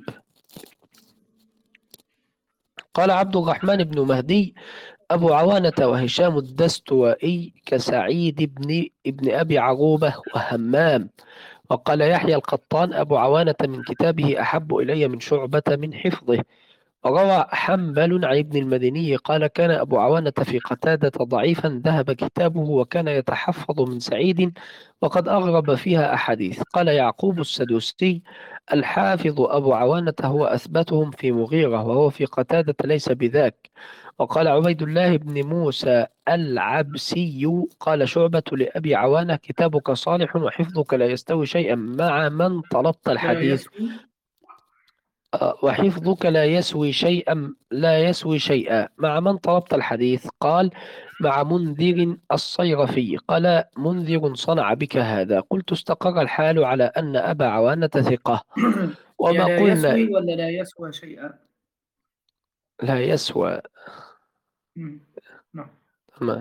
قال عبد الرحمن بن مهدي أبو عوانة وهشام الدستوائي كسعيد بن ابن أبي عروبة وهمام. وقال يحيى القطان أبو عوانة من كتابه أحب إلي من شعبة من حفظه. وروى حنبل عن ابن المديني قال كان أبو عوانة في قتادة ضعيفا ذهب كتابه، وكان يتحفظ من سعيد وقد أغرب فيها أحاديث. قال يعقوب السدوسي الحافظ أبو عوانة هو أثبتهم في مغيرة، وهو في قتادة ليس بذاك. وقال عبيد الله بن موسى العبسي قال شعبة لأبي عوانة كتابك صالح وحفظك لا يستوي شيئا مع من طلبت لا الحديث، يسوي. آه، وحفظك لا يسوي شيئا لا يسوي شيئا مع من طلبت الحديث. قال مع منذر الصيرفي. قال منذر صنع بك هذا. قلت استقر الحال على أن أبا عوانة ثقة، هي وما لا قلنا يسوي ولا لا يسوى شيئا؟ لا يسوى. مم. نعم. ما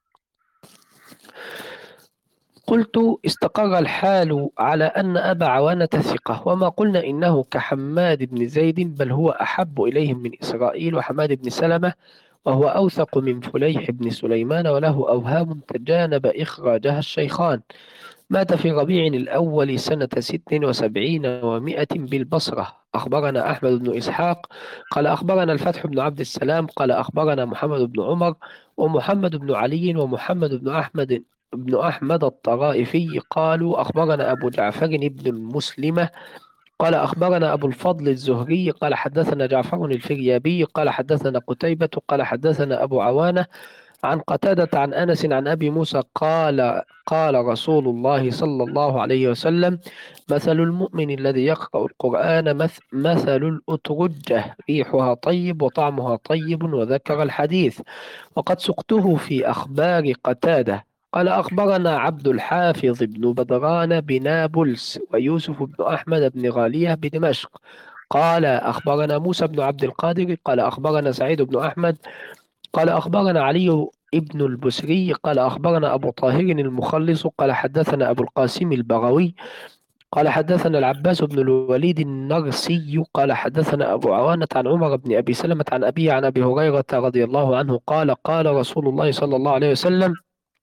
قلت استقر الحال على أن أبا عوانة ثقة، وما قلنا إنه كحماد بن زيد، بل هو أحب إليهم من إسرائيل وحماد بن سلمة، وهو أوثق من فليح بن سليمان، وله أوهام تجانب إخراجها الشيخان. مات في ربيع الأول سنة ست وسبعين ومائة بالبصرة. أخبرنا أحمد بن إسحاق قال أخبرنا الفتح بن عبد السلام قال أخبرنا محمد بن عمر ومحمد بن علي ومحمد بن أحمد بن أحمد الطرائفي قالوا أخبرنا أبو جعفر بن المسلمة قال أخبرنا أبو الفضل الزهري قال حدثنا جعفر الفريابي قال حدثنا قتيبة قال حدثنا أبو عوانة عن قتادة عن أنس عن أبي موسى قال قال رسول الله صلى الله عليه وسلم مثل المؤمن الذي يقرأ القرآن مث مثل الأترجة ريحها طيب وطعمها طيب، وذكر الحديث. وقد سقته في أخبار قتادة. قال أخبرنا عبد الحافظ بن بدران بنابلس ويوسف بن أحمد بن غالية بدمشق قال أخبرنا موسى بن عبد القادر قال أخبرنا سعيد بن أحمد قال أخبرنا علي ابن البسري قال أخبرنا أبو طاهر المخلص قال حدثنا أبو القاسم البغوي قال حدثنا العباس بن الوليد النرسي قال حدثنا أبو عوانة عن عمر بن أبي سلمة عن أبيه عن أبي هريرة رضي الله عنه قال قال رسول الله صلى الله عليه وسلم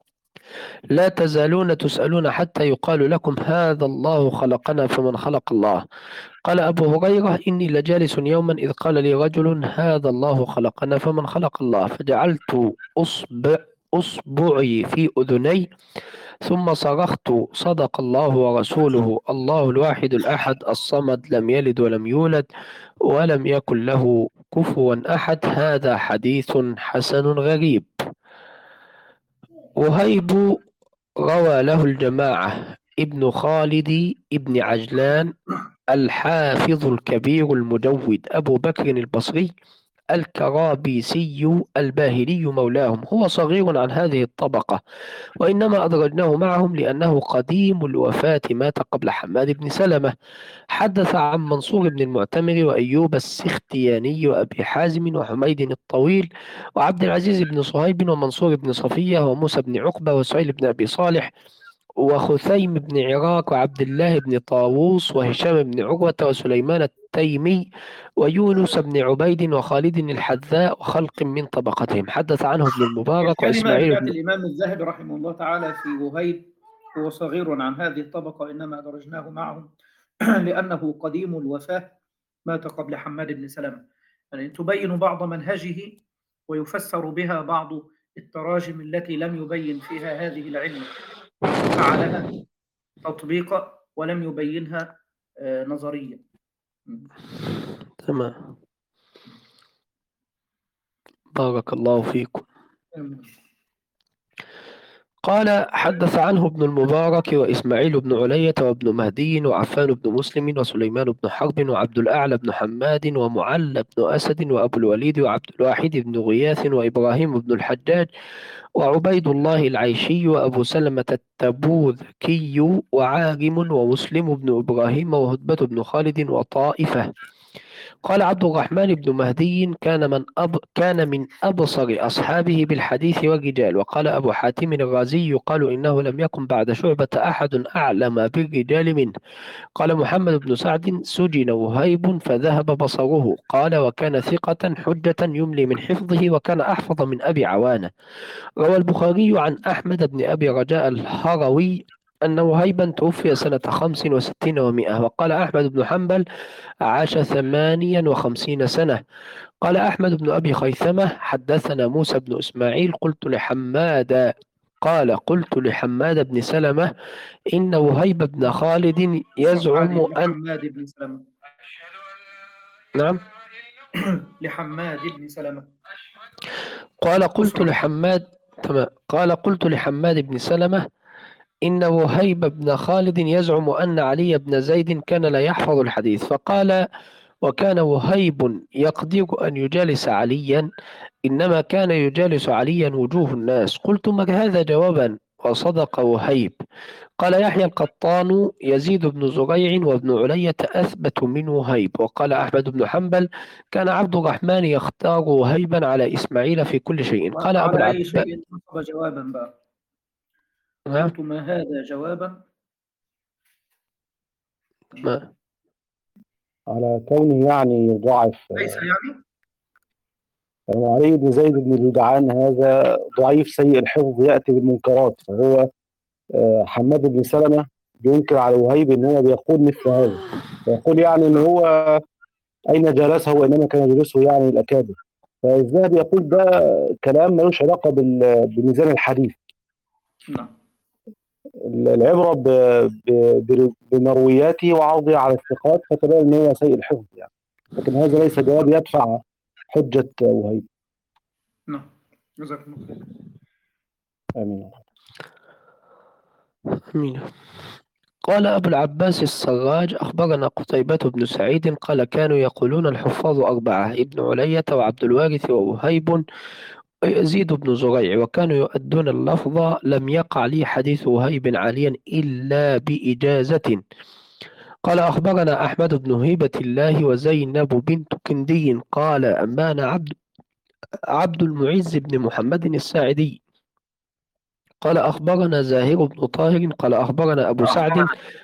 لا تزالون تسألون حتى يقال لكم هذا الله خلقنا فمن خلق الله. قال أبو هريرة إني لجالس يوما إذ قال لي رجل هذا الله خلقنا فمن خلق الله، فجعلت أصبع أصبعي في أذني ثم صرخت صدق الله ورسوله الله الواحد الأحد الصمد لم يلد ولم يولد ولم يكن له كفوا أحد. هذا حديث حسن غريب. وهيب روى له الجماعة ابن خالد ابن عجلان الحافظ الكبير المجود أبو بكر البصري الكرابيسي الباهلي مولاهم، هو صغير عن هذه الطبقة، وإنما أدرجناه معهم لأنه قديم الوفاة، مات قبل حماد بن سلمة. حدث عن منصور بن المعتمر وأيوب السختياني وأبي حازم وحميد الطويل وعبد العزيز بن صهيب ومنصور بن صفية وموسى بن عقبة وسعيد بن أبي صالح وخثيم بن عراك وعبد الله بن طاووس وهشام بن عروة وسليمان التيمي ويونس بن عبيد وخالد الحذاء وخلق من طبقتهم. حدث عنه ابن المبارك الكلمة وإسماعيل بتاعت بن الإمام الذهبي رحمه الله تعالى في وهيب، هو صغير عن هذه الطبقة إنما أدرجناه معهم لأنه قديم الوفاة، مات قبل حماد بن سلمة. يعني تبين بعض منهجه ويفسر بها بعض التراجم التي لم يبين فيها هذه العلة، فعلها تطبيقا ولم يبينها آه، نظريا. تمام، بارك الله فيكم. قال حدث عنه ابن المبارك وإسماعيل بن علية وابن مهدي وعفان بن مسلم وسليمان بن حرب وعبد الأعلى بن حماد ومعل بن أسد وأبو الوليد وعبد الواحد بن غياث وإبراهيم بن الحجاج وعبيد الله العيشي وأبو سلمة التبوذكي وعاجم ومسلم بن إبراهيم وهدبة بن خالد وطائفة. قال عبد الرحمن بن مهدي كان من أب كان من أبصر أصحابه بالحديث والرجال. وقال أبو حاتم الرازي يقال إنه لم يكن بعد شعبة أحد أعلم بالرجال منه. قال محمد بن سعد سجن وهيب فذهب بصره. قال وكان ثقة حجة يملي من حفظه وكان أحفظ من أبي عوانة. روى البخاري عن أحمد بن أبي رجاء الهروي أن وهيبا توفي سنة خمس وستين ومائة. وقال أحمد بن حنبل عاش ثمانيا وخمسين سنة. قال أحمد بن أبي خيثمة حدثنا موسى بن إسماعيل قلت لحماد قال قلت لحماد بن سلمة إن وهيب بن خالد يزعم أن لحماد بن سلمة نعم لحماد بن سلمة قال قلت لحماد تمام قال قلت لحماد بن سلمة إن وهيب بن خالد يزعم أن علي بن زيد كان لا يحفظ الحديث. فقال وكان وهيب يقدر أن يجالس عليا، إنما كان يجالس عليا وجوه الناس. قلت ما هذا جوابا؟ وصدق وهيب. قال يحيى القطان يزيد بن زريع وابن علية أثبت من وهيب. وقال أحمد بن حنبل كان عبد الرحمن يختار وهيبا على إسماعيل في كل شيء. قال أبو على أي العباس شيء نصب جوابا بقى؟ قلت ما هذا جوابا؟ ما على كونه يعني يضاعف. ليس يعني يعني علي بن زيد بن جدعان هذا ضعيف سيء الحفظ يأتي بالمنكرات، فهو آه، حماد بن سلمة بينكر على وهيب ان هو بيقول مثل هذا، ويقول يعني ان هو اين جلسه وانما كان يجلسه يعني الاكابر. فالذهبي يقول ده كلام ملوش علاقه بال- بميزان الحديث. نعم. العبره ب- ب- بمروياته وعرضه على الثقات، فتبين ان هو سيء الحفظ يعني، لكن هذا ليس جواب يدفع حجه وهيب. نعم، جزاكم الله خير. امين. أمين. قال أبو العباس السراج أخبرنا قتيبة بن سعيد قال كانوا يقولون الحفاظ أربعة ابن علية وعبد الوارث ووهيب ويزيد بن زريع، وكانوا يؤدون اللفظ لم يقع لي حديث وهيب عاليا إلا بإجازة. قال أخبرنا أحمد بن هيبة الله وزينب بنت كندي قال أنبانا عبد عبد المعز بن محمد الساعدي قال أخبرنا زاهر بن طاهر قال أخبرنا أبو سعد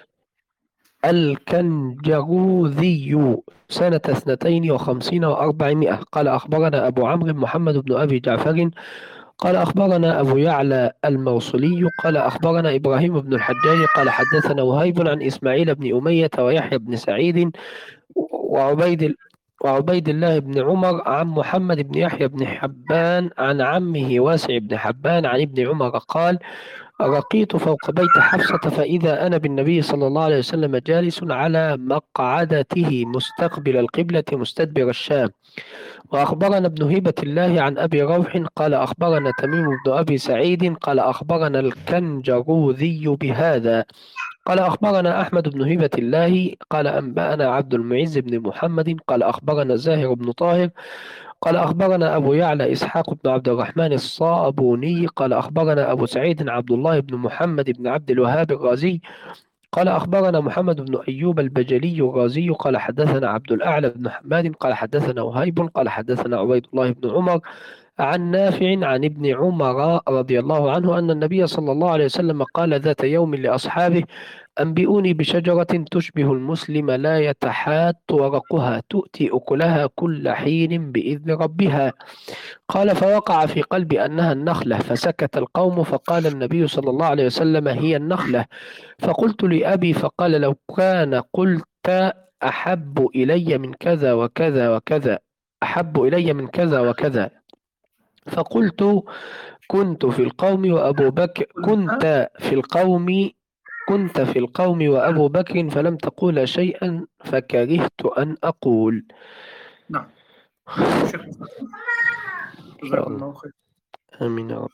الكنجروذي سنة اثنتين وخمسين وأربعمائة قال أخبرنا أبو عمرو محمد بن أبي جعفر قال أخبرنا أبو يعلى الموصلي قال أخبرنا إبراهيم بن الحجاج قال حدثنا وهيب عن إسماعيل بن أمية ويحيى بن سعيد وعبيد وعبيد الله بن عمر عن محمد بن يحيى بن حبان عن عمه واسع بن حبان عن ابن عمر قال رقيت فوق بيت حفصة فإذا أنا بالنبي صلى الله عليه وسلم جالس على مقعدته مستقبل القبلة مستدبر الشام. وأخبرنا ابن هبة الله عن أبي روح قال أخبرنا تميم بن أبي سعيد قال أخبرنا الكنجروذي بهذا. قال أخبرنا أحمد بن هبة الله قال أنبأنا عبد المعز بن محمد قال أخبرنا زاهر بن طاهر قال أخبرنا أبو يعلى إسحاق بن عبد الرحمن الصابوني قال أخبرنا أبو سعيد عبد الله بن محمد بن عبد الوهاب الرازي قال أخبرنا محمد بن أيوب البجلي الرازي قال حدثنا عبد الأعلى بن حماد قال حدثنا وهيب قال حدثنا عبيد الله بن عمر عن نافع عن ابن عمر رضي الله عنه أن النبي صلى الله عليه وسلم قال ذات يوم لأصحابه أنبئوني بشجرة تشبه المسلم لا يتحات ورقها تؤتي أكلها كل حين بإذن ربها. قال فوقع في قلبي أنها النخلة فسكت القوم فقال النبي صلى الله عليه وسلم هي النخلة. فقلت لأبي فقال لو كان قلت أحب إلي من كذا وكذا وكذا أحب إلي من كذا وكذا. فقلت كنت في القوم وأبو بكر كنت في القوم كنت في القوم وأبو بكر فلم تقول شيئا فكرهت أن أقول. نعم. جزاكم الله خير. آمين يا رب.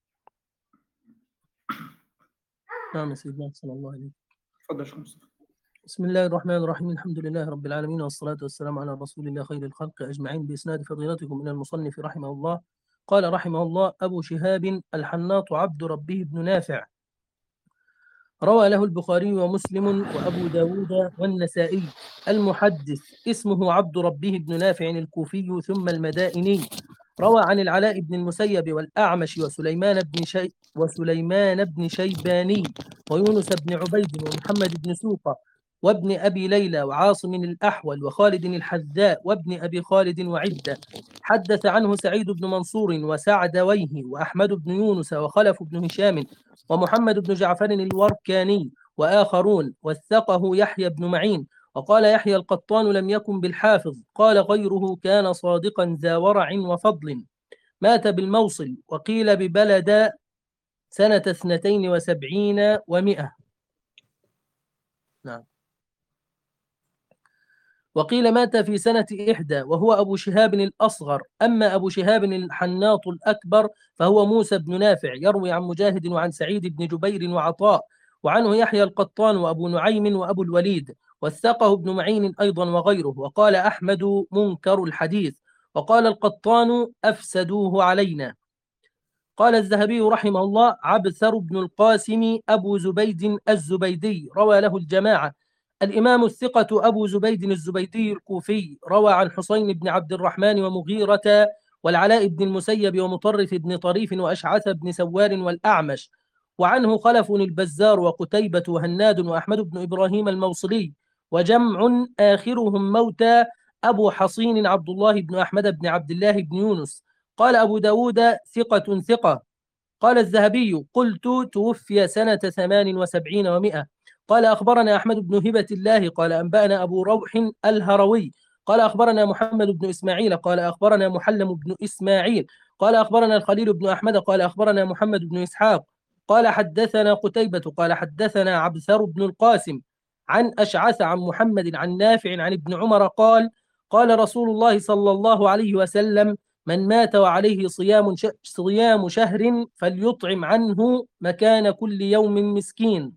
نعم سيدنا صلى الله عليه وسلم. تفضل شيخ مصطفى. بسم الله الرحمن الرحيم الحمد لله رب العالمين والصلاة والسلام على رسول الله خير الخلق أجمعين بإسناد فضيلتكم من المصنف رحمه الله. قال رحمه الله أبو شهاب الحناط عبد ربه بن نافع روى له البخاري ومسلم وأبو داود والنسائي. المحدث اسمه عبد ربه بن نافع الكوفي ثم المدائني. روى عن العلاء بن المسيب والأعمش وسليمان بن شي وسليمان بن شيباني ويونس بن عبيد ومحمد بن سوقة وابن أبي ليلى وعاصم الأحول وخالد الحذاء وابن أبي خالد وعدة. حدث عنه سعيد بن منصور وسعدويه وأحمد بن يونس وخلف بن هشام ومحمد بن جعفر الوركاني وآخرون. وثقه يحيى بن معين. وقال يحيى القطان لم يكن بالحافظ. قال غيره كان صادقا ذا ورع وفضل. مات بالموصل وقيل ببلد سنة اثنتين وسبعين ومئة. نعم. وقيل مات في سنة إحدى وهو أبو شهاب الأصغر. أما أبو شهاب الحناط الأكبر فهو موسى بن نافع يروي عن مجاهد وعن سعيد بن جبير وعطاء وعنه يحيى القطان وأبو نعيم وأبو الوليد. وثقه ابن معين أيضا وغيره. وقال أحمد منكر الحديث. وقال القطان أفسدوه علينا. قال الذهبي رحمه الله عبثر بن القاسم أبو زبيد الزبيدي روى له الجماعة. الإمام الثقة أبو زبيد الزبيدي الكوفي روى عن حسين بن عبد الرحمن ومغيرة والعلاء بن المسيب ومطرف بن طريف وأشعث بن سوار والأعمش. وعنه خلف البزار وقتيبة وهناد وأحمد بن إبراهيم الموصلي وجمع آخرهم موتى أبو حصين عبد الله بن أحمد بن عبد الله بن يونس. قال أبو داود ثقة ثقة. قال الذهبي قلت توفي سنة ثمان وسبعين ومئة. قال أخبرنا أحمد بن هبة الله قال أنبأنا أبو روح الهروي قال أخبرنا محمد بن إسماعيل قال أخبرنا محلم بن إسماعيل قال أخبرنا الخليل بن أحمد قال أخبرنا محمد بن إسحاق قال حدثنا قتيبة قال حدثنا عبثر بن القاسم عن أشعث عن محمد عن نافع عن ابن عمر قال قال رسول الله صلى الله عليه وسلم من مات وعليه صيام صيام شهر فليطعم عنه مكان كل يوم مسكين.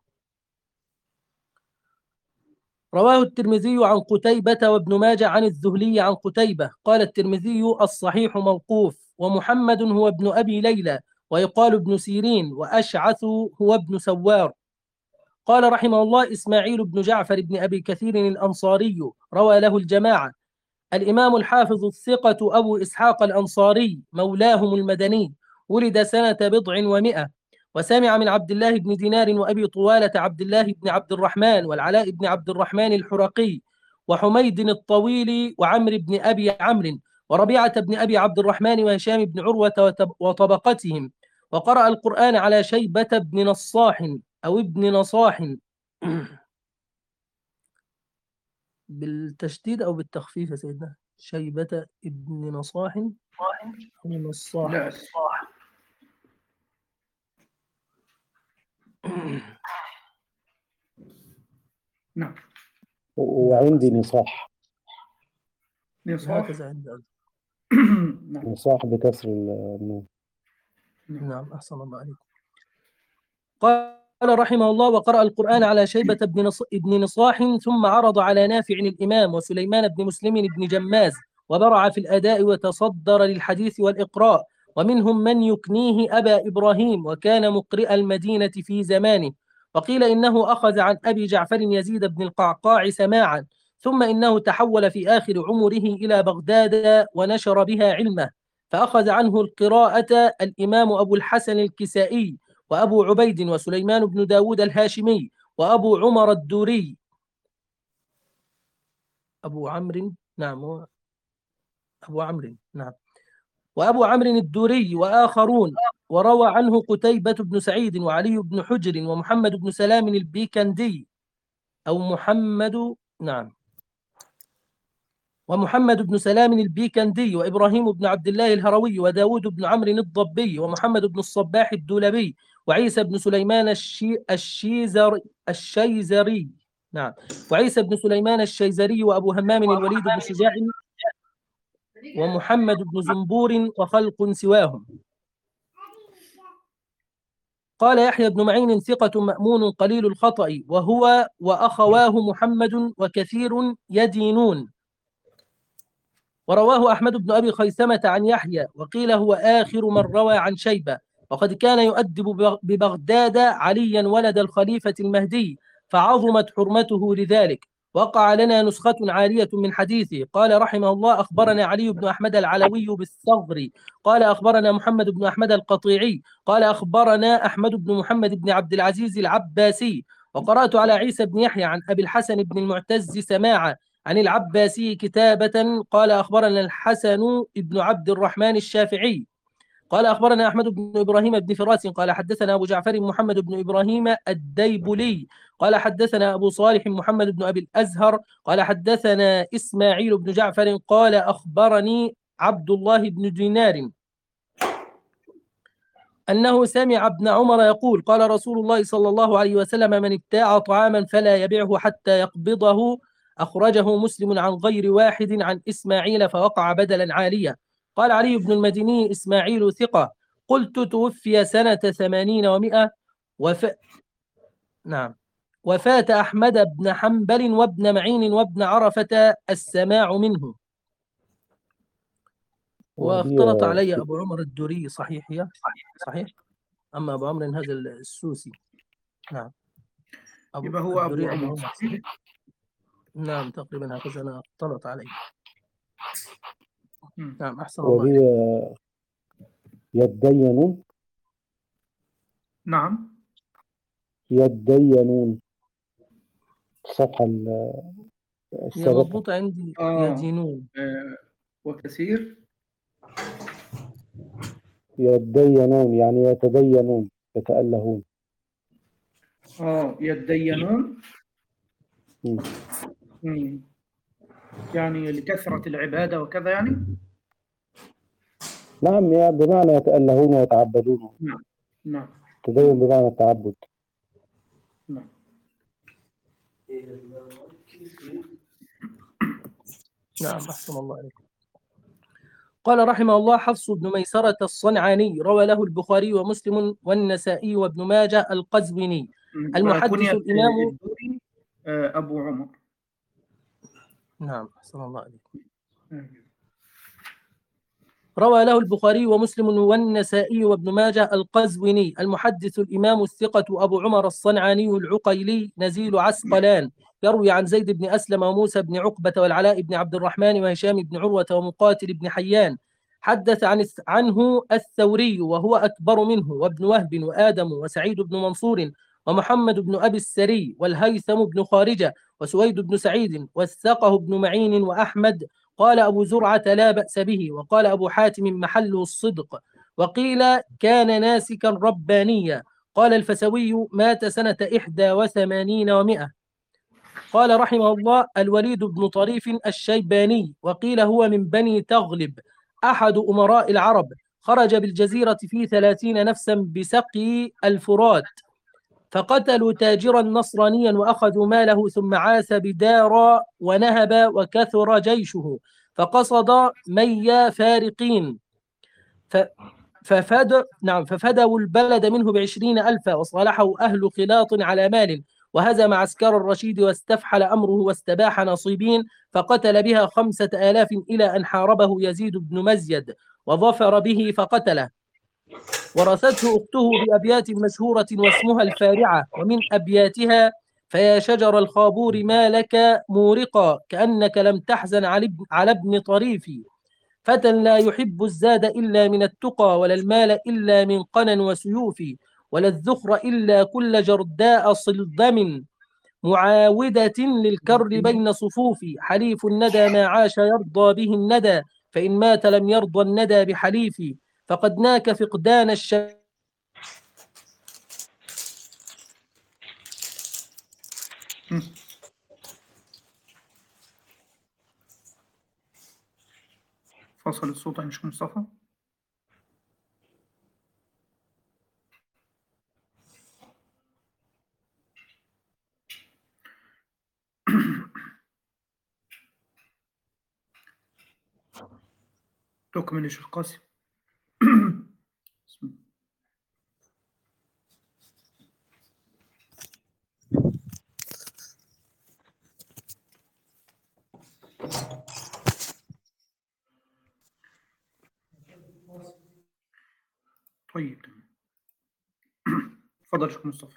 رواه الترمذي عن قتيبة وابن ماجه عن الذهلي عن قتيبة. قال الترمذي الصحيح موقوف. ومحمد هو ابن أبي ليلى ويقال ابن سيرين وأشعث هو ابن سوار. قال رحمه الله إسماعيل بن جعفر بن أبي كثير الأنصاري روى له الجماعة. الإمام الحافظ الثقة أبو إسحاق الأنصاري مولاهم المدني ولد سنة بضع ومئة. وسمع من عبد الله بن دينار وأبي طوالة عبد الله بن عبد الرحمن والعلاء بن عبد الرحمن الحرقي وحميد الطويل وعمر بن أبي عمرو وربيعة بن أبي عبد الرحمن وهشام بن عروة وطبقتهم. وقرأ القرآن على شيبة بن نصاح أو ابن نصاح بالتشديد أو بالتخفيف يا سيدنا. شيبة ابن نصاح أو نصاح. لا نعم. وعندي نصاح. نصاح. هكذا عندي. نعم. نصاح بكسر النون. نعم أحسن الله عليكم. قال رحمه الله: وقرأ القرآن على شيبة بن نص... ابن نصاح، ثم عرض على نافع الإمام وسليمان بن مسلم بن جماز، وبرع في الأداء وتصدر للحديث والإقراء، ومنهم من يكنيه أبا إبراهيم، وكان مقرئ المدينة في زمانه. وقيل إنه أخذ عن أبي جعفر يزيد بن القعقاع سماعا، ثم إنه تحول في آخر عمره إلى بغداد ونشر بها علمه، فأخذ عنه القراءة الإمام أبو الحسن الكسائي وأبو عبيد وسليمان بن داود الهاشمي وأبو عمر الدوري أبو عمرو نعم أبو عمرو نعم وأبو عمرو الدوري وآخرون. وروى عنه قتيبة بن سعيد وعلي بن حجر ومحمد بن سلام البيكندي أو محمد نعم ومحمد بن سلام البيكندي وإبراهيم بن عبد الله الهروي وداود بن عمرو الضبي ومحمد بن الصباح الدولبي وعيسى بن سليمان الشي الشيزر الشيزري نعم وعيسى بن سليمان الشيزري وأبو همام الوليد بن شجاع ومحمد بن زنبور وخلق سواهم. قال يحيى بن معين: ثقة مأمون قليل الخطأ، وهو وأخواه محمد وكثير يدينون. ورواه أحمد بن أبي خيثمة عن يحيى، وقيل هو آخر من روى عن شيبة، وقد كان يؤدب ببغداد عليا ولد الخليفة المهدي، فعظمت حرمته لذلك. وقع لنا نسخة عالية من حديثه. قال رحمه الله: أخبرنا علي بن أحمد العلوي بالثغر قال أخبرنا محمد بن أحمد القطيعي قال أخبرنا أحمد بن محمد بن عبد العزيز العباسي. وقرأت على عيسى بن يحيى عن أبي الحسن بن المعتز سماعا عن العباسي كتابة قال أخبرنا الحسن بن عبد الرحمن الشافعي قال أخبرنا أحمد بن إبراهيم بن فراس قال حدثنا أبو جعفر محمد بن إبراهيم الديبلي قال حدثنا أبو صالح محمد بن أبي الأزهر قال حدثنا إسماعيل بن جعفر قال أخبرني عبد الله بن دينار أنه سمع ابن عمر يقول: قال رسول الله صلى الله عليه وسلم: من ابتاع طعاما فلا يبيعه حتى يقبضه. أخرجه مسلم عن غير واحد عن إسماعيل فوقع بدلا عالية. قال علي بن المديني: إسماعيل ثقة. قلت: توفي سنة ثمانين ومئة وف... نعم وفات أحمد بن حنبل وابن معين وابن عرفة السماع منه. واختلط علي أبو عمر الدوري صحيح يا صحيح أما أبو عمر هذا السوسي نعم أبو يبقى هو أبو عمر صحيح؟ نعم تقريبا هكذا أنا اختلط علي. نعم أحسن الله. وهي يدينون. نعم يدينون الصفحة هي مضبوطة عندي آه. يدينون آه. وكثير يدينون يعني يتدينون يتألهون. اه يدينون مم. يعني لكثرة العبادة وكذا يعني. نعم يعني بمعنى يتألهون ويتعبدون. نعم نعم تدين بمعنى التعبد. نعم. نعم أحسن الله عليكم. قال رحمه الله: حفص بن ميسرة الصنعاني روى له البخاري ومسلم والنسائي وابن ماجه القزويني. المحدث الإمام أبو عمر. نعم أحسن الله عليكم. روى له البخاري ومسلم والنسائي وابن ماجه القزويني. المحدث الإمام الثقة أبو عمر الصنعاني العقيلي نزيل عسقلان، يروي عن زيد بن أسلم وموسى بن عقبة والعلاء بن عبد الرحمن وهشام بن عروة ومقاتل بن حيان. حدث عن عنه الثوري وهو أكبر منه وابن وهب وآدم وسعيد بن منصور ومحمد بن أبي السري والهيثم بن خارجة وسويد بن سعيد وثقه ابن معين وأحمد. قال أبو زرعة: لا بأس به. وقال أبو حاتم: محله الصدق. وقيل كان ناسكا ربانيا. قال الفسوي: مات سنة إحدى وثمانين ومئة. قال رحمه الله: الوليد بن طريف الشيباني، وقيل هو من بني تغلب أحد أمراء العرب، خرج بالجزيرة في ثلاثين نفسا بسقي الفرات. فقتلوا تاجرا نصرانيا وأخذوا ماله ثم عاث بدارا ونهب وكثر جيشه فقصد ميا فارقين ففد نعم ففدوا البلد منه بعشرين ألفا وصالحه أهل خلاط على مال وهزم عسكر الرشيد واستفحل أمره واستباح نصيبين فقتل بها خمسة آلاف إلى أن حاربه يزيد بن مزيد وظفر به فقتله. ورثته أخته بأبيات مشهورة واسمها الفارعة ومن أبياتها: فيا شجر الخابور ما لك مورقا كأنك لم تحزن على ابن طريفي فتى لا يحب الزاد إلا من التقى ولا المال إلا من قنا وسيوف ولا الذخر إلا كل جرداء صلدم معاودة للكر بين صفوفي حليف الندى ما عاش يرضى به الندى فإن مات لم يرضى الندى بحليفي فقد ناك فقدان الشباب فصل الصوت عن شيخ مصطفى. تكمل يا شيخ قاسم. طيب تفضل شيخ مصطفى.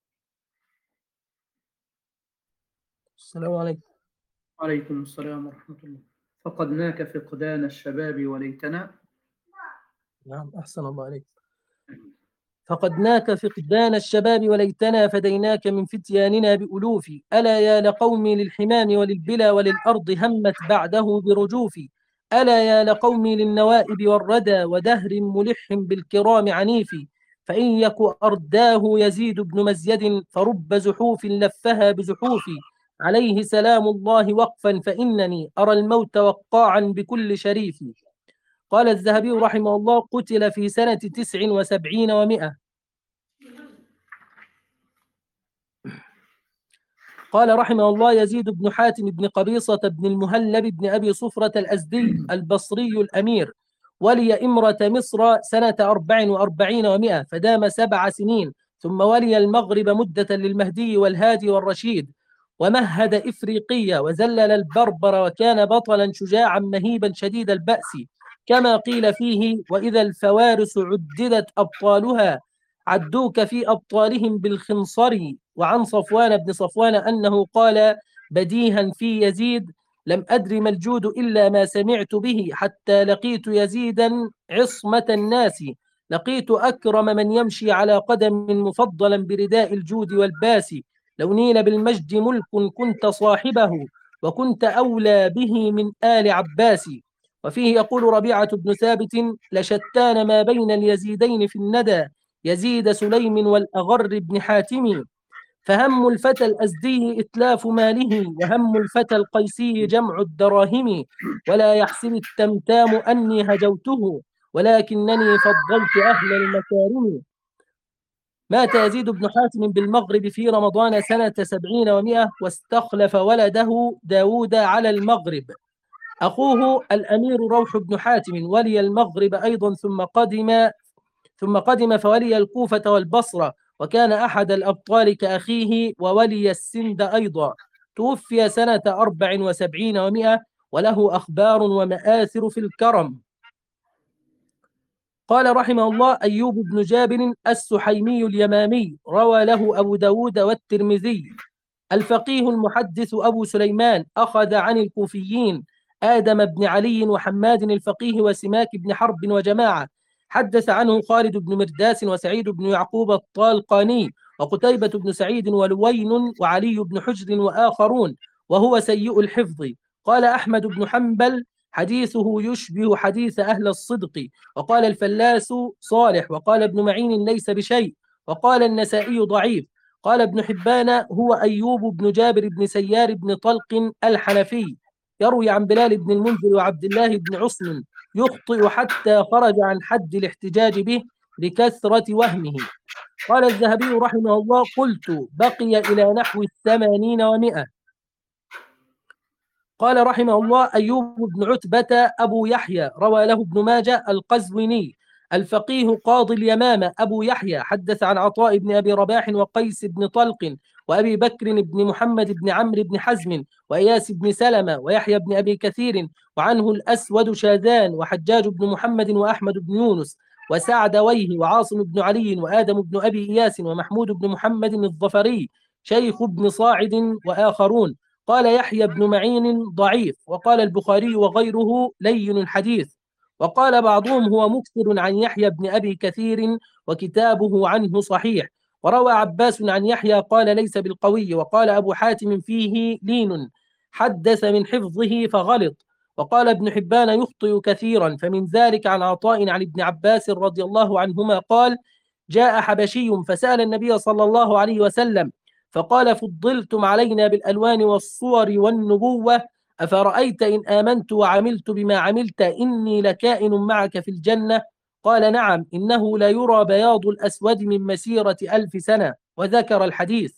السلام عليكم. وعليكم السلام ورحمة الله. فقدناك فقدان الشباب وليتنا. نعم أحسن الله عليك. فقدناك فقدان الشباب وليتنا فديناك من فتياننا بألوف ألا يا لقومي للحمام وللبلا وللأرض همت بعده برجوفي ألا يا لقومي للنوائب والردى ودهر ملح بالكرام عنيفي فإن يك أرداه يزيد بن مزيد فرب زحوف لفها بزحوفي عليه سلام الله وقفا فإنني أرى الموت وقاعا بكل شريف. قال الذهبي رحمه الله: قتل في سنة تسع وسبعين ومئة. قال رحمه الله: يزيد بن حاتم بن قبيصة بن المهلب بن أبي صفرة الأزدي البصري الأمير ولي إمرة مصر سنة أربع وأربعين ومئة فدام سبع سنين ثم ولي المغرب مدة للمهدي والهادي والرشيد ومهد إفريقية وزلل البربر وكان بطلا شجاعا مهيبا شديد البأس كما قيل فيه: وإذا الفوارس عددت أبطالها عدوك في أبطالهم بالخنصر. وعن صفوان بن صفوان أنه قال بديها في يزيد: لم أدر ما الجود إلا ما سمعت به حتى لقيت يزيدا عصمة الناس لقيت أكرم من يمشي على قدم مفضلا برداء الجود والباس لو نيل بالمجد ملك كنت صاحبه وكنت أولى به من آل عباس. وفيه يقول ربيعة بن ثابت: لشتان ما بين اليزيدين في الندى يزيد سليم والأغر بن حاتم فهم الفتى الأزدي إتلاف ماله وهم الفتى القيسي جمع الدراهم ولا يحسب التمتام أني هجوته ولكنني فضلت أهل المكارم. مات يزيد بن حاتم بالمغرب في رمضان سنة سبعين ومئة واستخلف ولده داود على المغرب. أخوه الأمير روح بن حاتم ولي المغرب أيضا ثم قدم ثم قدم فولي الكوفة والبصرة وكان أحد الأبطال كأخيه وولي السند أيضا. توفي سنة أربع وسبعين ومئة وله أخبار ومآثر في الكرم. قال رحمه الله: أيوب بن جابر السحيمي اليمامي روى له أبو داود والترمذي. الفقيه المحدث أبو سليمان أخذ عن الكوفيين آدم بن علي وحماد الفقيه وسماك بن حرب وجماعة. حدث عنه خالد بن مرداس وسعيد بن يعقوب الطالقاني وقتيبة بن سعيد ولوين وعلي بن حجر وآخرون وهو سيء الحفظ. قال أحمد بن حنبل: حديثه يشبه حديث أهل الصدق. وقال الفلاس: صالح. وقال ابن معين: ليس بشيء. وقال النسائي: ضعيف. قال ابن حبان: هو أيوب بن جابر بن سيار بن طلق الحنفي يروي عن بلال بن المنذر وعبد الله بن عصم يخطئ حتى خرج عن حد الاحتجاج به لكثرة وهمه. قال الذهبي رحمه الله: قلت بقي إلى نحو الثمانين ومئة. قال رحمه الله: أيوب بن عتبة أبو يحيى روى له ابن ماجه القزويني الفقيه قاضي اليمامة أبو يحيى حدث عن عطاء بن أبي رباح وقيس بن طلق وأبي بكر بن محمد بن عمرو بن حزم وإياس بن سلمة ويحيى بن أبي كثير وعنه الأسود شاذان وحجاج بن محمد وأحمد بن يونس وسعدويه وعاصم بن علي وآدم بن أبي إياس ومحمود بن محمد الظفري شيخ بن صاعد وآخرون. قال يحيى بن معين ضعيف، وقال البخاري وغيره لين الحديث، وقال بعضهم هو مكثر عن يحيى بن أبي كثير وكتابه عنه صحيح. وروى عباس عن يحيى قال ليس بالقوي، وقال أبو حاتم فيه لين حدث من حفظه فغلط. وقال ابن حبان يخطئ كثيرا، فمن ذلك عن عطاء عن ابن عباس رضي الله عنهما قال: جاء حبشي فسأل النبي صلى الله عليه وسلم فقال: فضلتم علينا بالألوان والصور والنبوة، أفرأيت إن آمنت وعملت بما عملت إني لكائن معك في الجنة؟ قال: نعم، إنه لا يرى بياض الأسود من مسيرة ألف سنة، وذكر الحديث.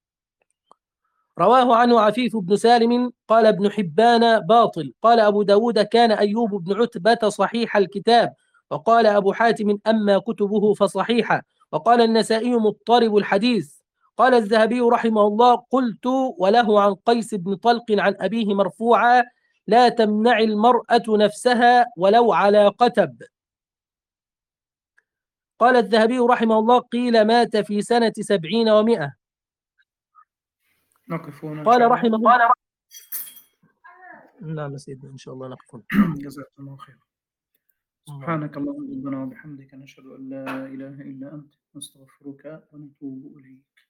رواه عنه عفيف بن سالم قال ابن حبان باطل. قال أبو داود كان أيوب بن عتبة صحيح الكتاب. وقال أبو حاتم أما كتبه فصحيحة. وقال النسائي مضطرب الحديث. قال الذهبي رحمه الله: قلت وله عن قيس بن طلق عن أبيه مرفوعا: لا تمنع المرأة نفسها ولو على قتب. قال الذهبي رحمه الله: قيل مات في سنة سبعين ومئة. نقف هنا إن قال شاء الله. رحمه الله: نعم سيدنا، إن شاء الله نقف هنا. جزاكم الله خير. سبحانك اللهم ربنا وبحمدك نشهد أن لا إله إلا أنت نستغفرك ونتوب إليك.